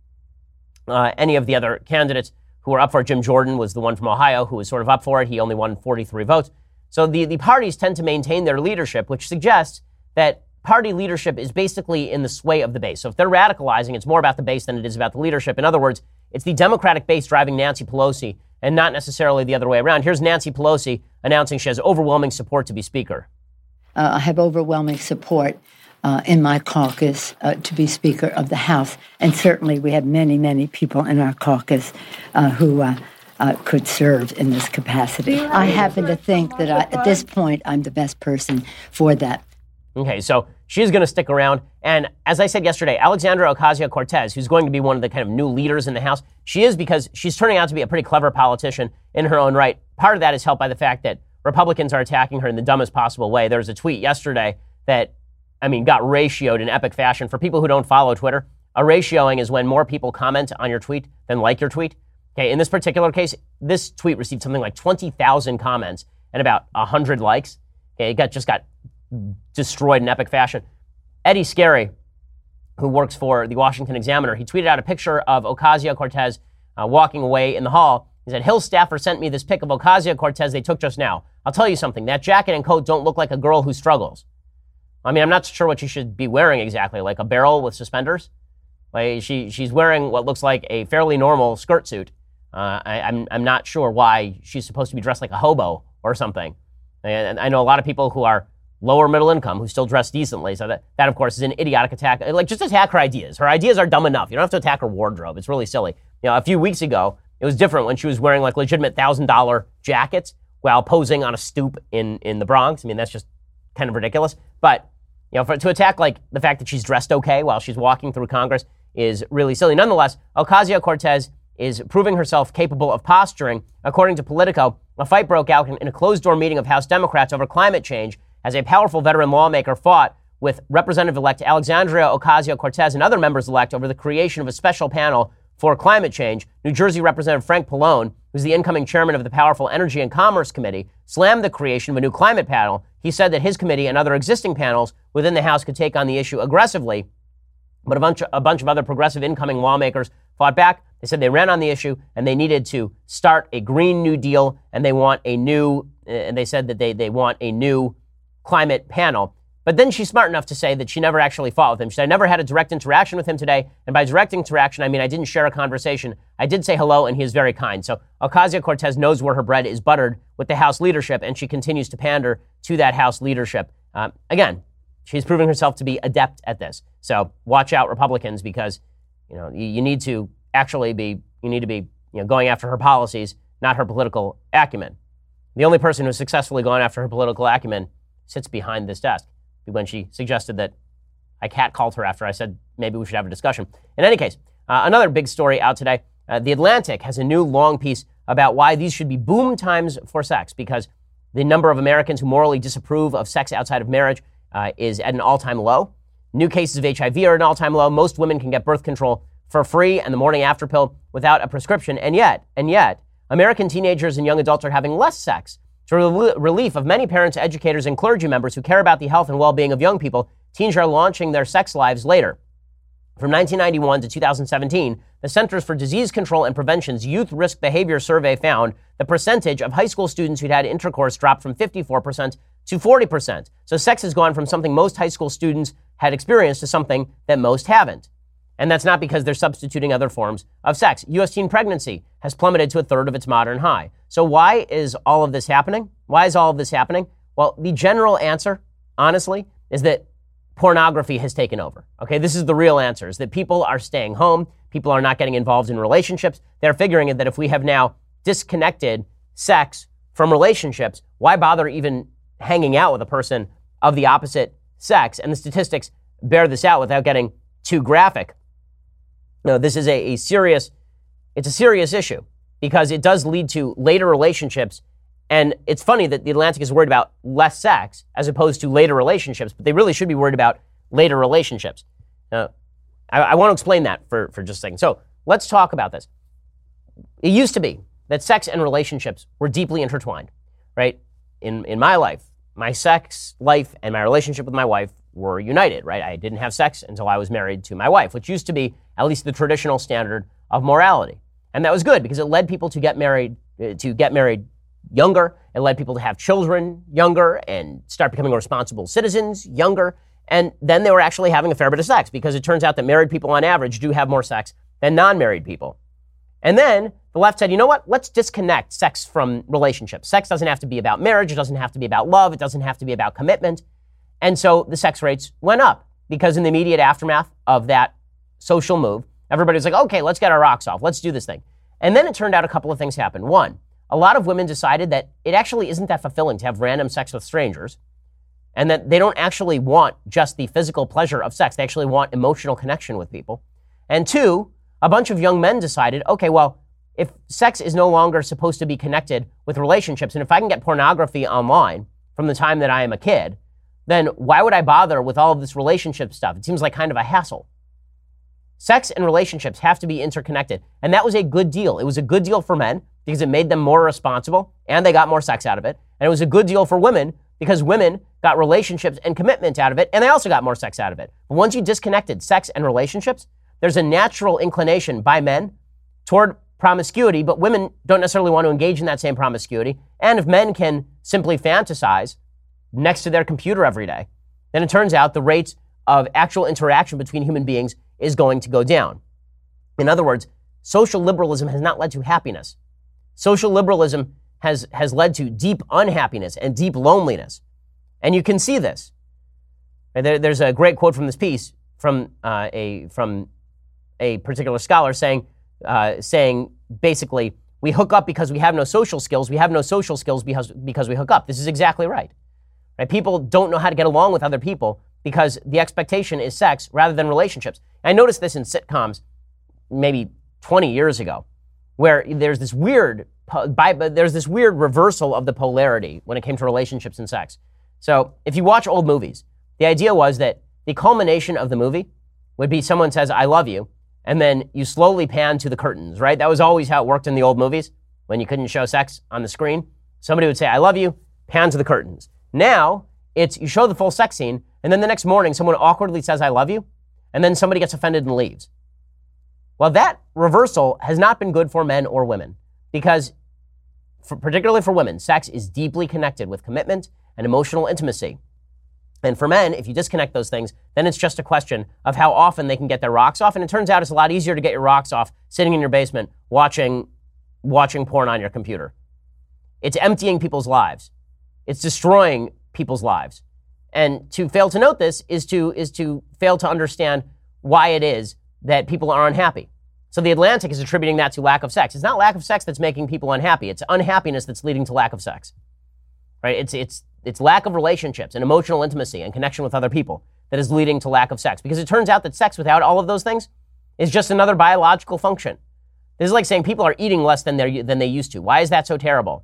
uh, any of the other candidates who were up for it. Jim Jordan was the one from Ohio who was sort of up for it. He only won forty-three votes. So the, the parties tend to maintain their leadership, which suggests that party leadership is basically in the sway of the base. So if they're radicalizing, it's more about the base than it is about the leadership. In other words, it's the Democratic base driving Nancy Pelosi and not necessarily the other way around. Here's Nancy Pelosi announcing she has overwhelming support to be Speaker. Uh, I have overwhelming support uh, in my caucus uh, to be Speaker of the House. And certainly we have many, many people in our caucus uh, who uh, uh, could serve in this capacity. I happen to think that I, at this point, I'm the best person for that. Okay, so she's going to stick around. And as I said yesterday, Alexandria Ocasio-Cortez, who's going to be one of the kind of new leaders in the House, she is because she's turning out to be a pretty clever politician in her own right. Part of that is helped by the fact that Republicans are attacking her in the dumbest possible way. There was a tweet yesterday that, I mean, got ratioed in epic fashion. For people who don't follow Twitter, a ratioing is when more people comment on your tweet than like your tweet. Okay, in this particular case, this tweet received something like twenty thousand comments and about one hundred likes. Okay, it got just got destroyed in epic fashion. Eddie Scarry, who works for the Washington Examiner, he tweeted out a picture of Ocasio-Cortez uh, walking away in the hall. He said, Hill staffer sent me this pic of Ocasio-Cortez they took just now. I'll tell you something, that jacket and coat don't look like a girl who struggles. I mean, I'm not sure what she should be wearing exactly, like a barrel with suspenders. Like she she's wearing what looks like a fairly normal skirt suit. Uh, I, I'm I'm not sure why she's supposed to be dressed like a hobo or something. And I know a lot of people who are lower middle income who still dress decently. So that, that of course, is an idiotic attack. Like, just attack her ideas. Her ideas are dumb enough. You don't have to attack her wardrobe. It's really silly. You know, a few weeks ago, it was different when she was wearing like legitimate one thousand dollars jackets while posing on a stoop in, in the Bronx. I mean, that's just kind of ridiculous. But, you know, for, to attack like the fact that she's dressed okay while she's walking through Congress is really silly. Nonetheless, Ocasio-Cortez is proving herself capable of posturing. According to Politico, a fight broke out in a closed-door meeting of House Democrats over climate change as a powerful veteran lawmaker fought with Representative-elect Alexandria Ocasio-Cortez and other members-elect over the creation of a special panel for climate change. New Jersey Representative Frank Pallone, who's the incoming chairman of the powerful Energy and Commerce Committee, slammed the creation of a new climate panel. He said that his committee and other existing panels within the House could take on the issue aggressively, but a bunch of, a bunch of other progressive incoming lawmakers fought back. They said they ran on the issue and they needed to start a Green New Deal, and they want a new, and they said that they, they want a new climate panel. But then she's smart enough to say that she never actually fought with him. She said, I never had a direct interaction with him today. And by direct interaction, I mean I didn't share a conversation. I did say hello, and he is very kind. So Ocasio-Cortez knows where her bread is buttered with the House leadership, and she continues to pander to that House leadership. Um, again, she's proving herself to be adept at this. So watch out, Republicans, because you know you, you need to actually be you need to be you know going after her policies, not her political acumen. The only person who's successfully gone after her political acumen sits behind this desk. When she suggested that I catcalled her after I said maybe we should have a discussion. In any case, uh, another big story out today. Uh, the Atlantic has a new long piece about why these should be boom times for sex, because the number of Americans who morally disapprove of sex outside of marriage uh, is at an all-time low. New cases of H I V are at an all-time low. Most women can get birth control for free and the morning after pill without a prescription. And yet, and yet, American teenagers and young adults are having less sex. To the relief of many parents, educators, and clergy members who care about the health and well-being of young people, teens are launching their sex lives later. From nineteen ninety-one to two thousand seventeen, the Centers for Disease Control and Prevention's Youth Risk Behavior Survey found the percentage of high school students who'd had intercourse dropped from fifty-four percent to forty percent. So sex has gone from something most high school students had experienced to something that most haven't. And that's not because they're substituting other forms of sex. U S teen pregnancy has plummeted to a third of its modern high. So why is all of this happening? Why is all of this happening? Well, the general answer, honestly, is that pornography has taken over. Okay, this is the real answer, is that people are staying home. People are not getting involved in relationships. They're figuring that if we have now disconnected sex from relationships, why bother even hanging out with a person of the opposite sex? And the statistics bear this out without getting too graphic. No, this is a, a serious, it's a serious issue because it does lead to later relationships. And it's funny that the Atlantic is worried about less sex as opposed to later relationships, but they really should be worried about later relationships. Now, I, I want to explain that for, for just a second. So let's talk about this. It used to be that sex and relationships were deeply intertwined, right? In, in my life, my sex life and my relationship with my wife were united, right? I didn't have sex until I was married to my wife, which used to be at least the traditional standard of morality. And that was good because it led people to get married, uh, to get married younger. It led people to have children younger and start becoming responsible citizens younger. And then they were actually having a fair bit of sex because it turns out that married people on average do have more sex than non-married people. And then the left said, you know what? Let's disconnect sex from relationships. Sex doesn't have to be about marriage. It doesn't have to be about love. It doesn't have to be about commitment. And so the sex rates went up because in the immediate aftermath of that social move, everybody was like, okay, let's get our rocks off. Let's do this thing. And then it turned out a couple of things happened. One, a lot of women decided that it actually isn't that fulfilling to have random sex with strangers and that they don't actually want just the physical pleasure of sex. They actually want emotional connection with people. And two, a bunch of young men decided, okay, well, if sex is no longer supposed to be connected with relationships, and if I can get pornography online from the time that I am a kid, then why would I bother with all of this relationship stuff? It seems like kind of a hassle. Sex and relationships have to be interconnected. And that was a good deal. It was a good deal for men because it made them more responsible and they got more sex out of it. And it was a good deal for women because women got relationships and commitment out of it and they also got more sex out of it. But once you disconnected sex and relationships, there's a natural inclination by men toward promiscuity, but women don't necessarily want to engage in that same promiscuity. And if men can simply fantasize next to their computer every day, then it turns out the rates of actual interaction between human beings is going to go down. In other words, social liberalism has not led to happiness. Social liberalism has, has led to deep unhappiness and deep loneliness. And you can see this. There, there's a great quote from this piece from uh, a from a particular scholar saying, uh, saying basically, we hook up because we have no social skills. We have no social skills because, because we hook up. This is exactly right. Right? People don't know how to get along with other people because the expectation is sex rather than relationships. I noticed this in sitcoms maybe twenty years ago, where there's this weird there's this weird reversal of the polarity when it came to relationships and sex. So if you watch old movies, the idea was that the culmination of the movie would be someone says, I love you, and then you slowly pan to the curtains, right? That was always how it worked in the old movies when you couldn't show sex on the screen. Somebody would say, I love you, pan to the curtains. Now, it's you show the full sex scene, and then the next morning, someone awkwardly says, I love you, and then somebody gets offended and leaves. Well, that reversal has not been good for men or women, because for, particularly for women, sex is deeply connected with commitment and emotional intimacy. And for men, if you disconnect those things, then it's just a question of how often they can get their rocks off. And it turns out it's a lot easier to get your rocks off sitting in your basement watching, watching porn on your computer. It's emptying people's lives. It's destroying people's lives. And to fail to note this is to, is to fail to understand why it is that people are unhappy. So The Atlantic is attributing that to lack of sex. It's not lack of sex that's making people unhappy. It's unhappiness that's leading to lack of sex. Right? It's, it's, it's lack of relationships and emotional intimacy and connection with other people that is leading to lack of sex. Because it turns out that sex without all of those things is just another biological function. This is like saying people are eating less than, they're, than they used to. Why is that so terrible?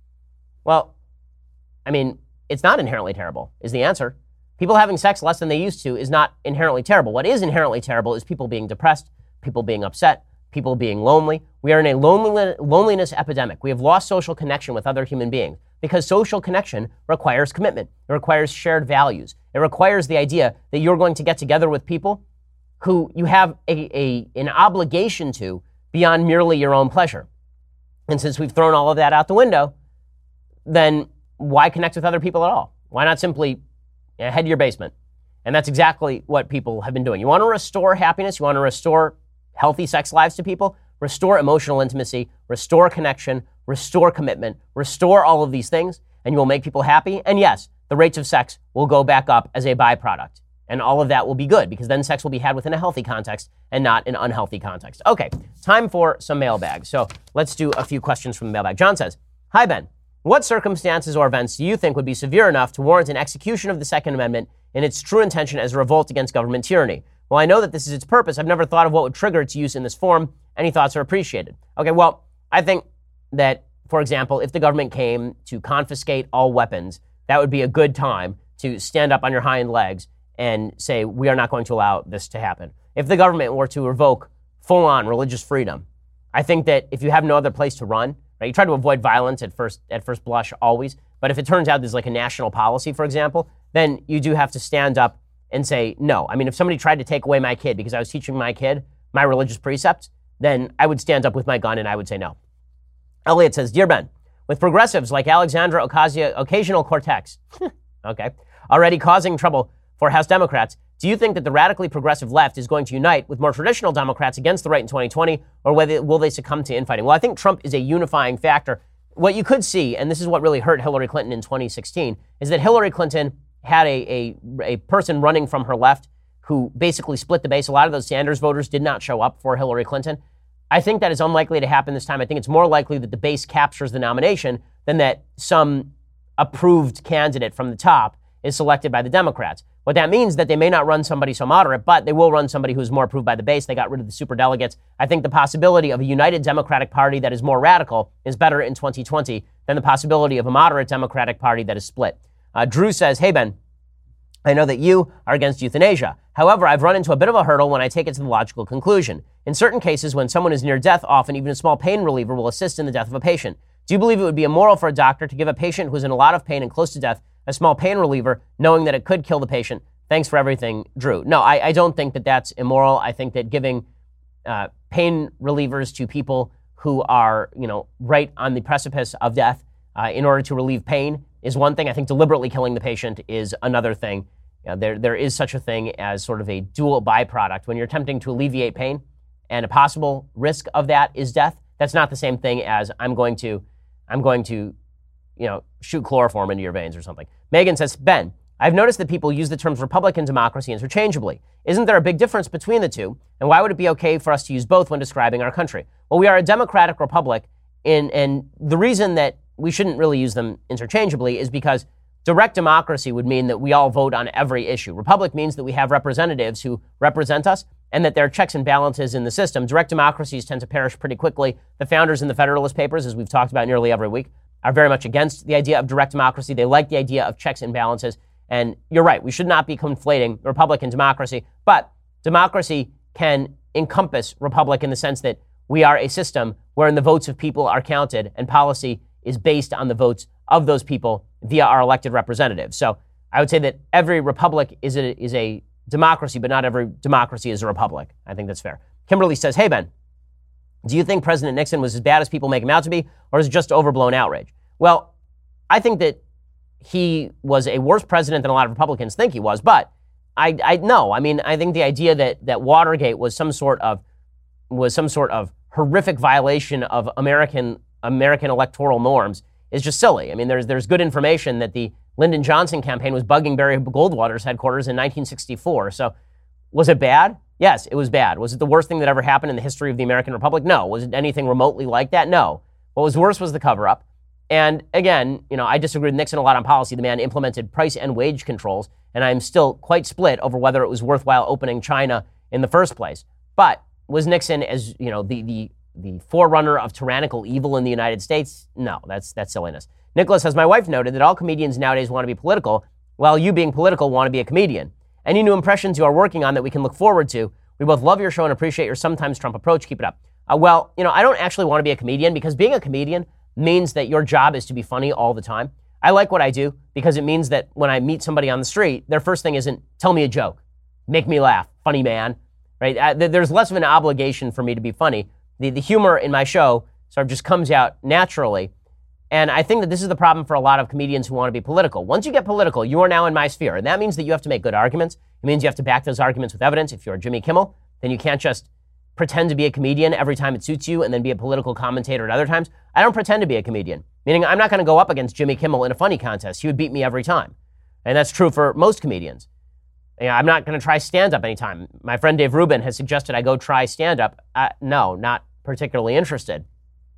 Well, I mean, it's not inherently terrible, is the answer. People having sex less than they used to is not inherently terrible. What is inherently terrible is people being depressed, people being upset, people being lonely. We are in a lonely, loneliness epidemic. We have lost social connection with other human beings because social connection requires commitment. It requires shared values. It requires the idea that you're going to get together with people who you have a, a, an obligation to beyond merely your own pleasure. And since we've thrown all of that out the window, then why connect with other people at all? Why not simply you know, head to your basement? And that's exactly what people have been doing. You want to restore happiness, you want to restore healthy sex lives to people, restore emotional intimacy, restore connection, restore commitment, restore all of these things, and you will make people happy. And yes, the rates of sex will go back up as a byproduct. And all of that will be good because then sex will be had within a healthy context and not an unhealthy context. Okay, time for some mailbag. So let's do a few questions from the mailbag. John says, hi, Ben. What circumstances or events do you think would be severe enough to warrant an execution of the Second Amendment in its true intention as a revolt against government tyranny? Well, I know that this is its purpose. I've never thought of what would trigger its use in this form. Any thoughts are appreciated. Okay, well, I think that, for example, if the government came to confiscate all weapons, that would be a good time to stand up on your hind legs and say, we are not going to allow this to happen. If the government were to revoke full-on religious freedom, I think that if you have no other place to run, right, you try to avoid violence at first at first blush always, but if it turns out there's like a national policy, for example, then you do have to stand up and say no. I mean, if somebody tried to take away my kid because I was teaching my kid my religious precepts, then I would stand up with my gun and I would say no. Elliot says, Dear Ben, with progressives like Alexandra Ocasio-Cortez, okay, already causing trouble for House Democrats, do you think that the radically progressive left is going to unite with more traditional Democrats against the right in twenty twenty, or whether, will they succumb to infighting? Well, I think Trump is a unifying factor. What you could see, and this is what really hurt Hillary Clinton in twenty sixteen, is that Hillary Clinton had a, a, a person running from her left who basically split the base. A lot of those Sanders voters did not show up for Hillary Clinton. I think that is unlikely to happen this time. I think it's more likely that the base captures the nomination than that some approved candidate from the top is selected by the Democrats. What that means is that they may not run somebody so moderate, but they will run somebody who's more approved by the base. They got rid of the superdelegates. I think the possibility of a united Democratic Party that is more radical is better in twenty twenty than the possibility of a moderate Democratic Party that is split. Uh, Drew says, hey, Ben, I know that you are against euthanasia. However, I've run into a bit of a hurdle when I take it to the logical conclusion. In certain cases, when someone is near death, often even a small pain reliever will assist in the death of a patient. Do you believe it would be immoral for a doctor to give a patient who is in a lot of pain and close to death a small pain reliever, knowing that it could kill the patient? Thanks for everything, Drew. No, I, I don't think that that's immoral. I think that giving uh, pain relievers to people who are, you know, right on the precipice of death uh, in order to relieve pain is one thing. I think deliberately killing the patient is another thing. You know, there there is such a thing as sort of a dual byproduct. When you're attempting to alleviate pain and a possible risk of that is death, that's not the same thing as I'm going to, I'm going to, you know, shoot chloroform into your veins or something. Megan says, Ben, I've noticed that people use the terms republic and democracy interchangeably. Isn't there a big difference between the two? And why would it be okay for us to use both when describing our country? Well, we are a democratic republic, in, and the reason that we shouldn't really use them interchangeably is because direct democracy would mean that we all vote on every issue. Republic means that we have representatives who represent us and that there are checks and balances in the system. Direct democracies tend to perish pretty quickly. The founders in the Federalist Papers, as we've talked about nearly every week, are very much against the idea of direct democracy. They like the idea of checks and balances. And you're right, we should not be conflating republic and democracy, but democracy can encompass republic in the sense that we are a system wherein the votes of people are counted and policy is based on the votes of those people via our elected representatives. So I would say that every republic is a, is a democracy, but not every democracy is a republic. I think that's fair. Kimberly says, hey, Ben, do you think President Nixon was as bad as people make him out to be, or is it just overblown outrage? Well, I think that he was a worse president than a lot of Republicans think he was. But I, I no, I mean, I think the idea that that Watergate was some sort of was some sort of horrific violation of American American electoral norms is just silly. I mean, there's there's good information that the Lyndon Johnson campaign was bugging Barry Goldwater's headquarters in nineteen sixty-four. So was it bad? Yes, it was bad. Was it the worst thing that ever happened in the history of the American Republic? No. Was it anything remotely like that? No. What was worse was the cover-up. And again, you know, I disagree with Nixon a lot on policy. The man implemented price and wage controls, and I'm still quite split over whether it was worthwhile opening China in the first place. But was Nixon, as you know, the the the forerunner of tyrannical evil in the United States? No, that's that's silliness. Nicholas, as my wife noted, that all comedians nowadays want to be political, while you being political want to be a comedian. Any new impressions you are working on that we can look forward to? We both love your show and appreciate your sometimes Trump approach. Keep it up. Uh, well, you know, I don't actually want to be a comedian because being a comedian means that your job is to be funny all the time. I like what I do because it means that when I meet somebody on the street, their first thing isn't, tell me a joke, make me laugh, funny man, right? I, th- there's less of an obligation for me to be funny. The, the humor in my show sort of just comes out naturally. And I think that this is the problem for a lot of comedians who want to be political. Once you get political, you are now in my sphere. And that means that you have to make good arguments. It means you have to back those arguments with evidence. If you're Jimmy Kimmel, then you can't just pretend to be a comedian every time it suits you and then be a political commentator at other times. I don't pretend to be a comedian, meaning I'm not going to go up against Jimmy Kimmel in a funny contest. He would beat me every time. And that's true for most comedians. You know, I'm not going to try stand-up anytime. My friend Dave Rubin has suggested I go try stand-up. Uh, no, not particularly interested.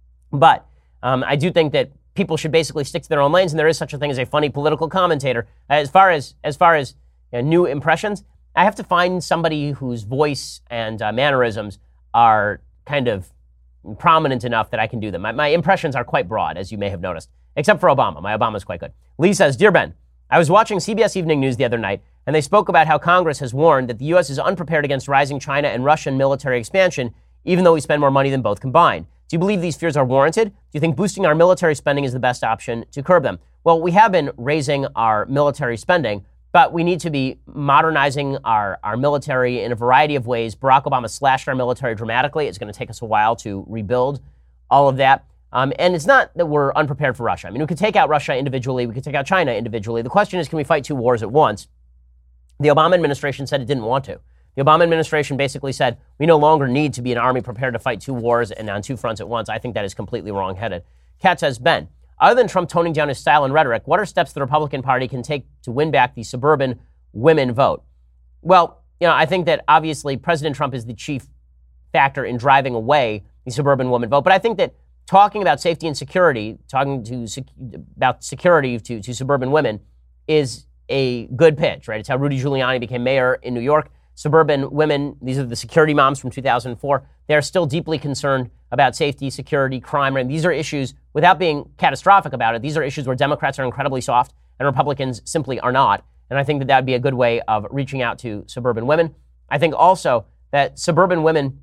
But um, I do think that people should basically stick to their own lanes, and there is such a thing as a funny political commentator. As far as as far as you know, new impressions, I have to find somebody whose voice and uh, mannerisms are kind of prominent enough that I can do them. My, my impressions are quite broad, as you may have noticed, except for Obama. My Obama's quite good. Lee says, Dear Ben, I was watching C B S Evening News the other night, and they spoke about how Congress has warned that the U S is unprepared against rising China and Russian military expansion, even though we spend more money than both combined. Do you believe these fears are warranted? Do you think boosting our military spending is the best option to curb them? Well, we have been raising our military spending, but we need to be modernizing our, our military in a variety of ways. Barack Obama slashed our military dramatically. It's going to take us a while to rebuild all of that. Um, and it's not that we're unprepared for Russia. I mean, we could take out Russia individually. We could take out China individually. The question is, can we fight two wars at once? The Obama administration said it didn't want to. The Obama administration basically said, we no longer need to be an army prepared to fight two wars and on two fronts at once. I think that is completely wrong-headed. Kat says, Ben, other than Trump toning down his style and rhetoric, what are steps the Republican Party can take to win back the suburban women vote? Well, you know, I think that obviously President Trump is the chief factor in driving away the suburban woman vote. But I think that talking about safety and security, talking to sec- about security to, to suburban women is a good pitch, right? It's how Rudy Giuliani became mayor in New York. Suburban women, these are the security moms from two thousand four, they're still deeply concerned about safety, security, crime. Right? These are issues, without being catastrophic about it, these are issues where Democrats are incredibly soft and Republicans simply are not. And I think that that would be a good way of reaching out to suburban women. I think also that suburban women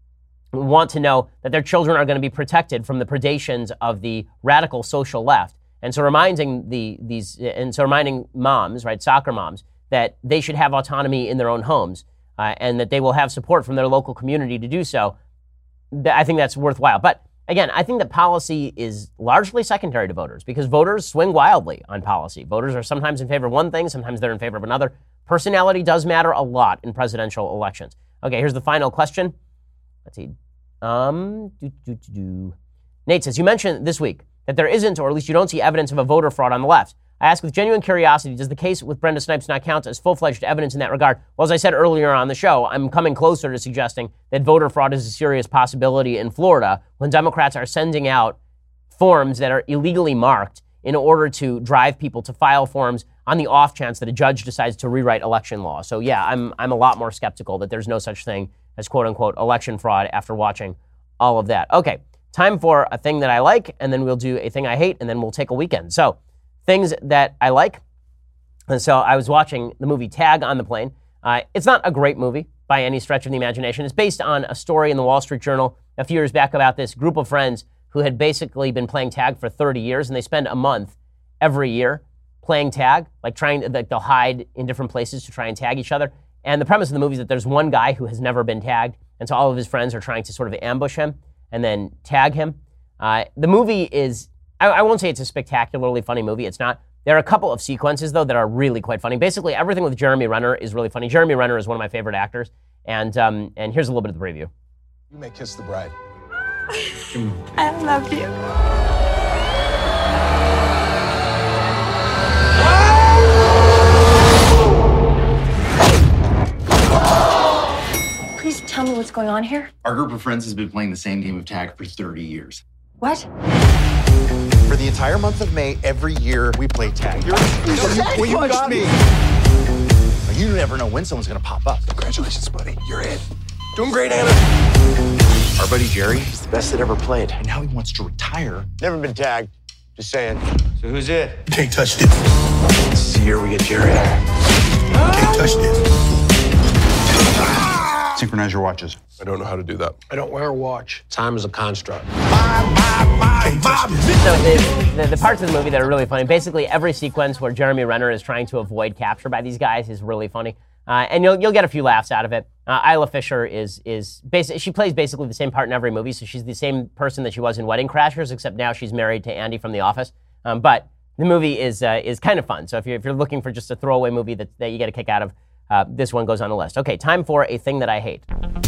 want to know that their children are going to be protected from the predations of the radical social left. And so reminding the these and so reminding moms, right, soccer moms, that they should have autonomy in their own homes uh, and that they will have support from their local community to do so. I think that's worthwhile. But again, I think that policy is largely secondary to voters because voters swing wildly on policy. Voters are sometimes in favor of one thing, sometimes they're in favor of another. Personality does matter a lot in presidential elections. Okay, here's the final question. Let's see. Um, doo, doo, doo, doo. Nate says, you mentioned this week that there isn't, or at least you don't see evidence of a voter fraud on the left. I ask with genuine curiosity, does the case with Brenda Snipes not count as full-fledged evidence in that regard? Well, as I said earlier on the show, I'm coming closer to suggesting that voter fraud is a serious possibility in Florida when Democrats are sending out forms that are illegally marked in order to drive people to file forms on the off chance that a judge decides to rewrite election law. So yeah, I'm I'm a lot more skeptical that there's no such thing as quote-unquote election fraud after watching all of that. Okay, time for a thing that I like, and then we'll do a thing I hate, and then we'll take a weekend. So things that I like. And so I was watching the movie Tag on the plane. Uh, it's not a great movie by any stretch of the imagination. It's based on a story in the Wall Street Journal a few years back about this group of friends who had basically been playing tag for thirty years, and they spend a month every year playing tag, like trying to, like they'll hide in different places to try and tag each other. And the premise of the movie is that there's one guy who has never been tagged, and so all of his friends are trying to sort of ambush him and then tag him. Uh, the movie is, I, I won't say it's a spectacularly funny movie. It's not. There are a couple of sequences, though, that are really quite funny. Basically, everything with Jeremy Renner is really funny. Jeremy Renner is one of my favorite actors. And um, and here's a little bit of the preview. You may kiss the bride. I love you. Please tell me what's going on here. Our group of friends has been playing the same game of tag for thirty years. What? For the entire month of May, every year we play tag. You're, Well, you punched got me. me. You never know when someone's gonna pop up. Congratulations, buddy. You're in. Doing great, Anna. Our buddy Jerry is the best that ever played, and now he wants to retire. Never been tagged. Just saying. So who's it? You can't touch this. This is the year we get Jerry. You can't touch this. Synchronize your watches. I don't know how to do that. I don't wear a watch. Time is a construct. So the, the, the parts of the movie that are really funny, basically every sequence where Jeremy Renner is trying to avoid capture by these guys is really funny. Uh, and you'll you'll get a few laughs out of it. Uh, Isla Fisher is is basi- she plays basically the same part in every movie, so she's the same person that she was in Wedding Crashers, except now she's married to Andy from The Office. Um, but the movie is uh, is kind of fun. So if you're if you're looking for just a throwaway movie that, that you get a kick out of, uh, this one goes on the list. Okay, time for a thing that I hate.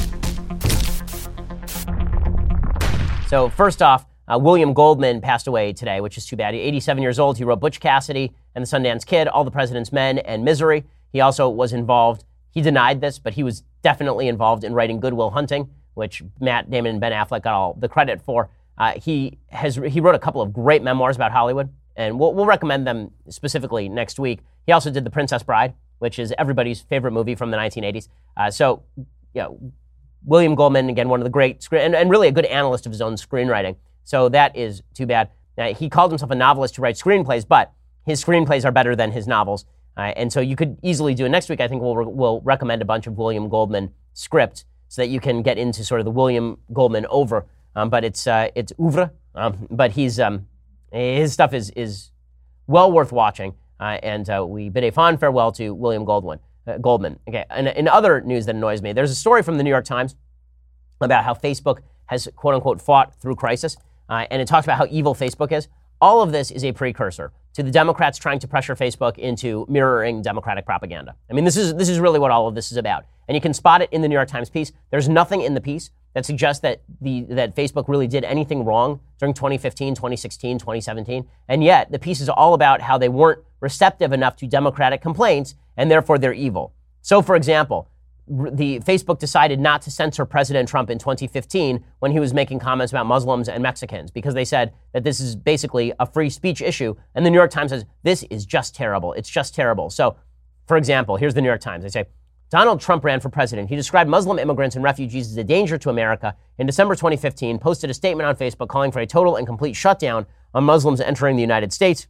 So first off, uh, William Goldman passed away today, which is too bad. He's eighty-seven years old. He wrote Butch Cassidy and the Sundance Kid, All the President's Men, and Misery. He also was involved, he denied this, but he was definitely involved in writing Good Will Hunting, which Matt Damon and Ben Affleck got all the credit for. Uh, he has he wrote a couple of great memoirs about Hollywood, and we'll, we'll recommend them specifically next week. He also did The Princess Bride, which is everybody's favorite movie from the nineteen eighties. Uh, so, you know, William Goldman, again, one of the great, screen, and, and really a good analyst of his own screenwriting. So that is too bad. Now, he called himself a novelist to write screenplays, but his screenplays are better than his novels. Uh, and so you could easily do it. Next week, I think we'll, re- we'll recommend a bunch of William Goldman scripts so that you can get into sort of the William Goldman over. Um, but it's uh, it's oeuvre. Um, but he's um, his stuff is is well worth watching. Uh, and uh, we bid a fond farewell to William Goldwyn, uh, Goldman. Okay. And in other news that annoys me, there's a story from the New York Times about how Facebook has quote unquote fought through crisis, uh, and it talks about how evil Facebook is. All of this is a precursor to the Democrats trying to pressure Facebook into mirroring Democratic propaganda. I mean, this is this is really what all of this is about. And you can spot it in the New York Times piece. There's nothing in the piece that suggests that the that Facebook really did anything wrong during twenty fifteen, twenty sixteen, twenty seventeen. And yet, the piece is all about how they weren't receptive enough to Democratic complaints, and therefore they're evil. So, for example, the Facebook decided not to censor President Trump in twenty fifteen when he was making comments about Muslims and Mexicans because they said that this is basically a free speech issue. And the New York Times says, this is just terrible. It's just terrible. So, for example, here's the New York Times. They say, Donald Trump ran for president. He described Muslim immigrants and refugees as a danger to America. In December twenty fifteen, posted a statement on Facebook calling for a total and complete shutdown on Muslims entering the United States.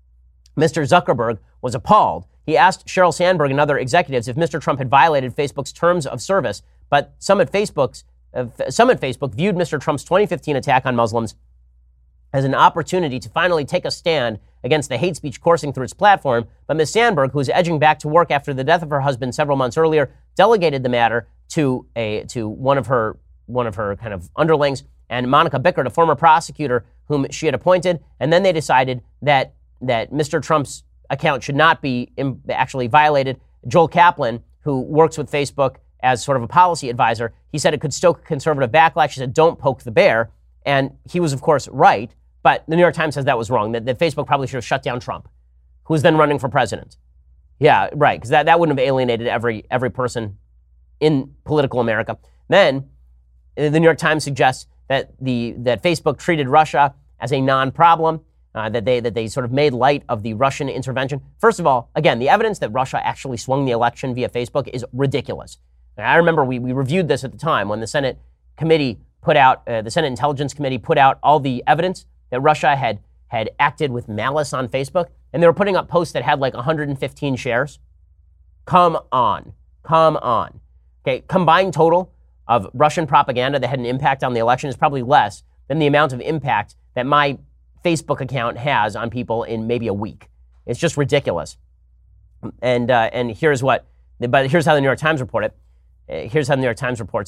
Mister Zuckerberg was appalled. He asked Sheryl Sandberg and other executives if Mister Trump had violated Facebook's terms of service, but some at Facebook's, uh, some at Facebook viewed Mister Trump's twenty fifteen attack on Muslims as an opportunity to finally take a stand against the hate speech coursing through its platform. But Miz Sandberg, who was edging back to work after the death of her husband several months earlier, delegated the matter to a to one of her one of her kind of underlings, and Monica Bickert, a former prosecutor whom she had appointed, and then they decided that that Mister Trump's account should not be im- actually violated. Joel Kaplan, who works with Facebook as sort of a policy advisor, he said it could stoke conservative backlash. He said, don't poke the bear. And he was, of course, right. But the New York Times says that was wrong, that, that Facebook probably should have shut down Trump, who was then running for president. Yeah, right, because that, that wouldn't have alienated every every person in political America. Then the New York Times suggests that the that Facebook treated Russia as a non-problem, uh, that they that they sort of made light of the Russian intervention. First of all, again, the evidence that Russia actually swung the election via Facebook is ridiculous. I remember we, we reviewed this at the time when the Senate committee put out, uh, the Senate Intelligence Committee put out all the evidence that Russia had had acted with malice on Facebook, and they were putting up posts that had like one hundred fifteen shares. Come on, come on. Okay, combined total of Russian propaganda that had an impact on the election is probably less than the amount of impact that my Facebook account has on people in maybe a week. It's just ridiculous. And uh, and here's what, but here's how the New York Times reported it. Uh, here's how the New York Times reports it.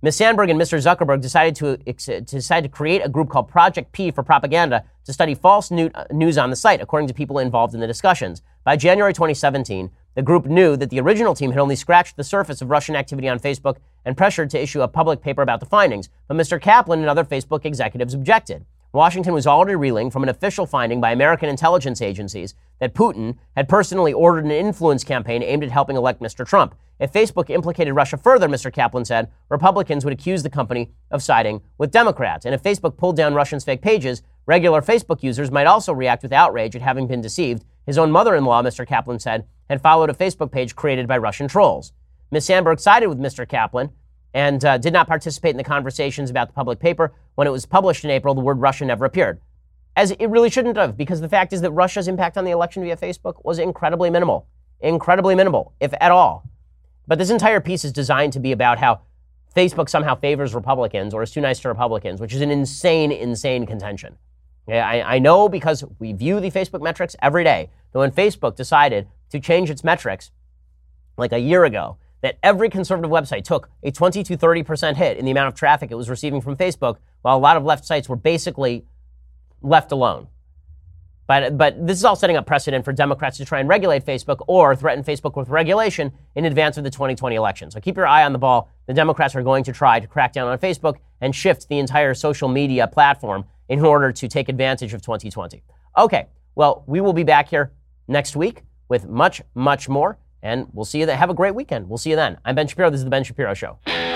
Miz Sandberg and Mister Zuckerberg decided to, to decide to create a group called Project P for propaganda to study false new, uh, news on the site, according to people involved in the discussions. By January twenty seventeen, the group knew that the original team had only scratched the surface of Russian activity on Facebook and pressured to issue a public paper about the findings. But Mister Kaplan and other Facebook executives objected. Washington was already reeling from an official finding by American intelligence agencies that Putin had personally ordered an influence campaign aimed at helping elect Mister Trump. If Facebook implicated Russia further, Mister Kaplan said, Republicans would accuse the company of siding with Democrats. And if Facebook pulled down Russians' fake pages, regular Facebook users might also react with outrage at having been deceived. His own mother-in-law, Mister Kaplan said, had followed a Facebook page created by Russian trolls. Miz Sandberg sided with Mister Kaplan and uh, did not participate in the conversations about the public paper. When it was published in April, the word Russia never appeared. As it really shouldn't have, because the fact is that Russia's impact on the election via Facebook was incredibly minimal. Incredibly minimal, if at all. But this entire piece is designed to be about how Facebook somehow favors Republicans or is too nice to Republicans, which is an insane, insane contention. Yeah, I, I know because we view the Facebook metrics every day, that when Facebook decided to change its metrics like a year ago, that every conservative website took a twenty to thirty percent hit in the amount of traffic it was receiving from Facebook, while a lot of left sites were basically left alone. But, but this is all setting up precedent for Democrats to try and regulate Facebook or threaten Facebook with regulation in advance of the twenty twenty election. So keep your eye on the ball. The Democrats are going to try to crack down on Facebook and shift the entire social media platform in order to take advantage of twenty twenty. Okay, well, we will be back here next week with much, much more. And we'll see you then. Have a great weekend. We'll see you then. I'm Ben Shapiro. This is The Ben Shapiro Show.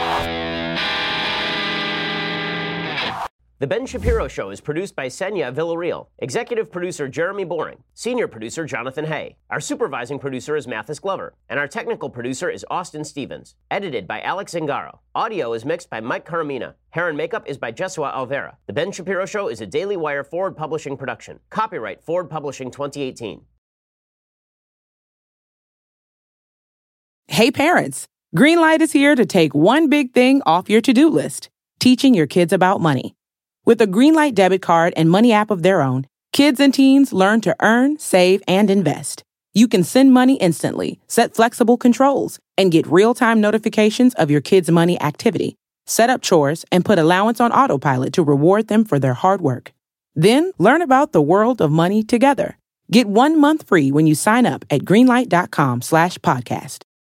The Ben Shapiro Show is produced by Senya Villarreal, executive producer Jeremy Boring, senior producer Jonathan Hay. Our supervising producer is Mathis Glover, and our technical producer is Austin Stevens. Edited by Alex Zingaro. Audio is mixed by Mike Caramina. Hair and makeup is by Jesua Alvera. The Ben Shapiro Show is a Daily Wire Forward Publishing production. Copyright Forward Publishing twenty eighteen. Hey parents, Greenlight is here to take one big thing off your to-do list, teaching your kids about money. With a Greenlight debit card and money app of their own, kids and teens learn to earn, save, and invest. You can send money instantly, set flexible controls, and get real-time notifications of your kids' money activity. Set up chores and put allowance on autopilot to reward them for their hard work. Then learn about the world of money together. Get one month free when you sign up at greenlight.com slash podcast.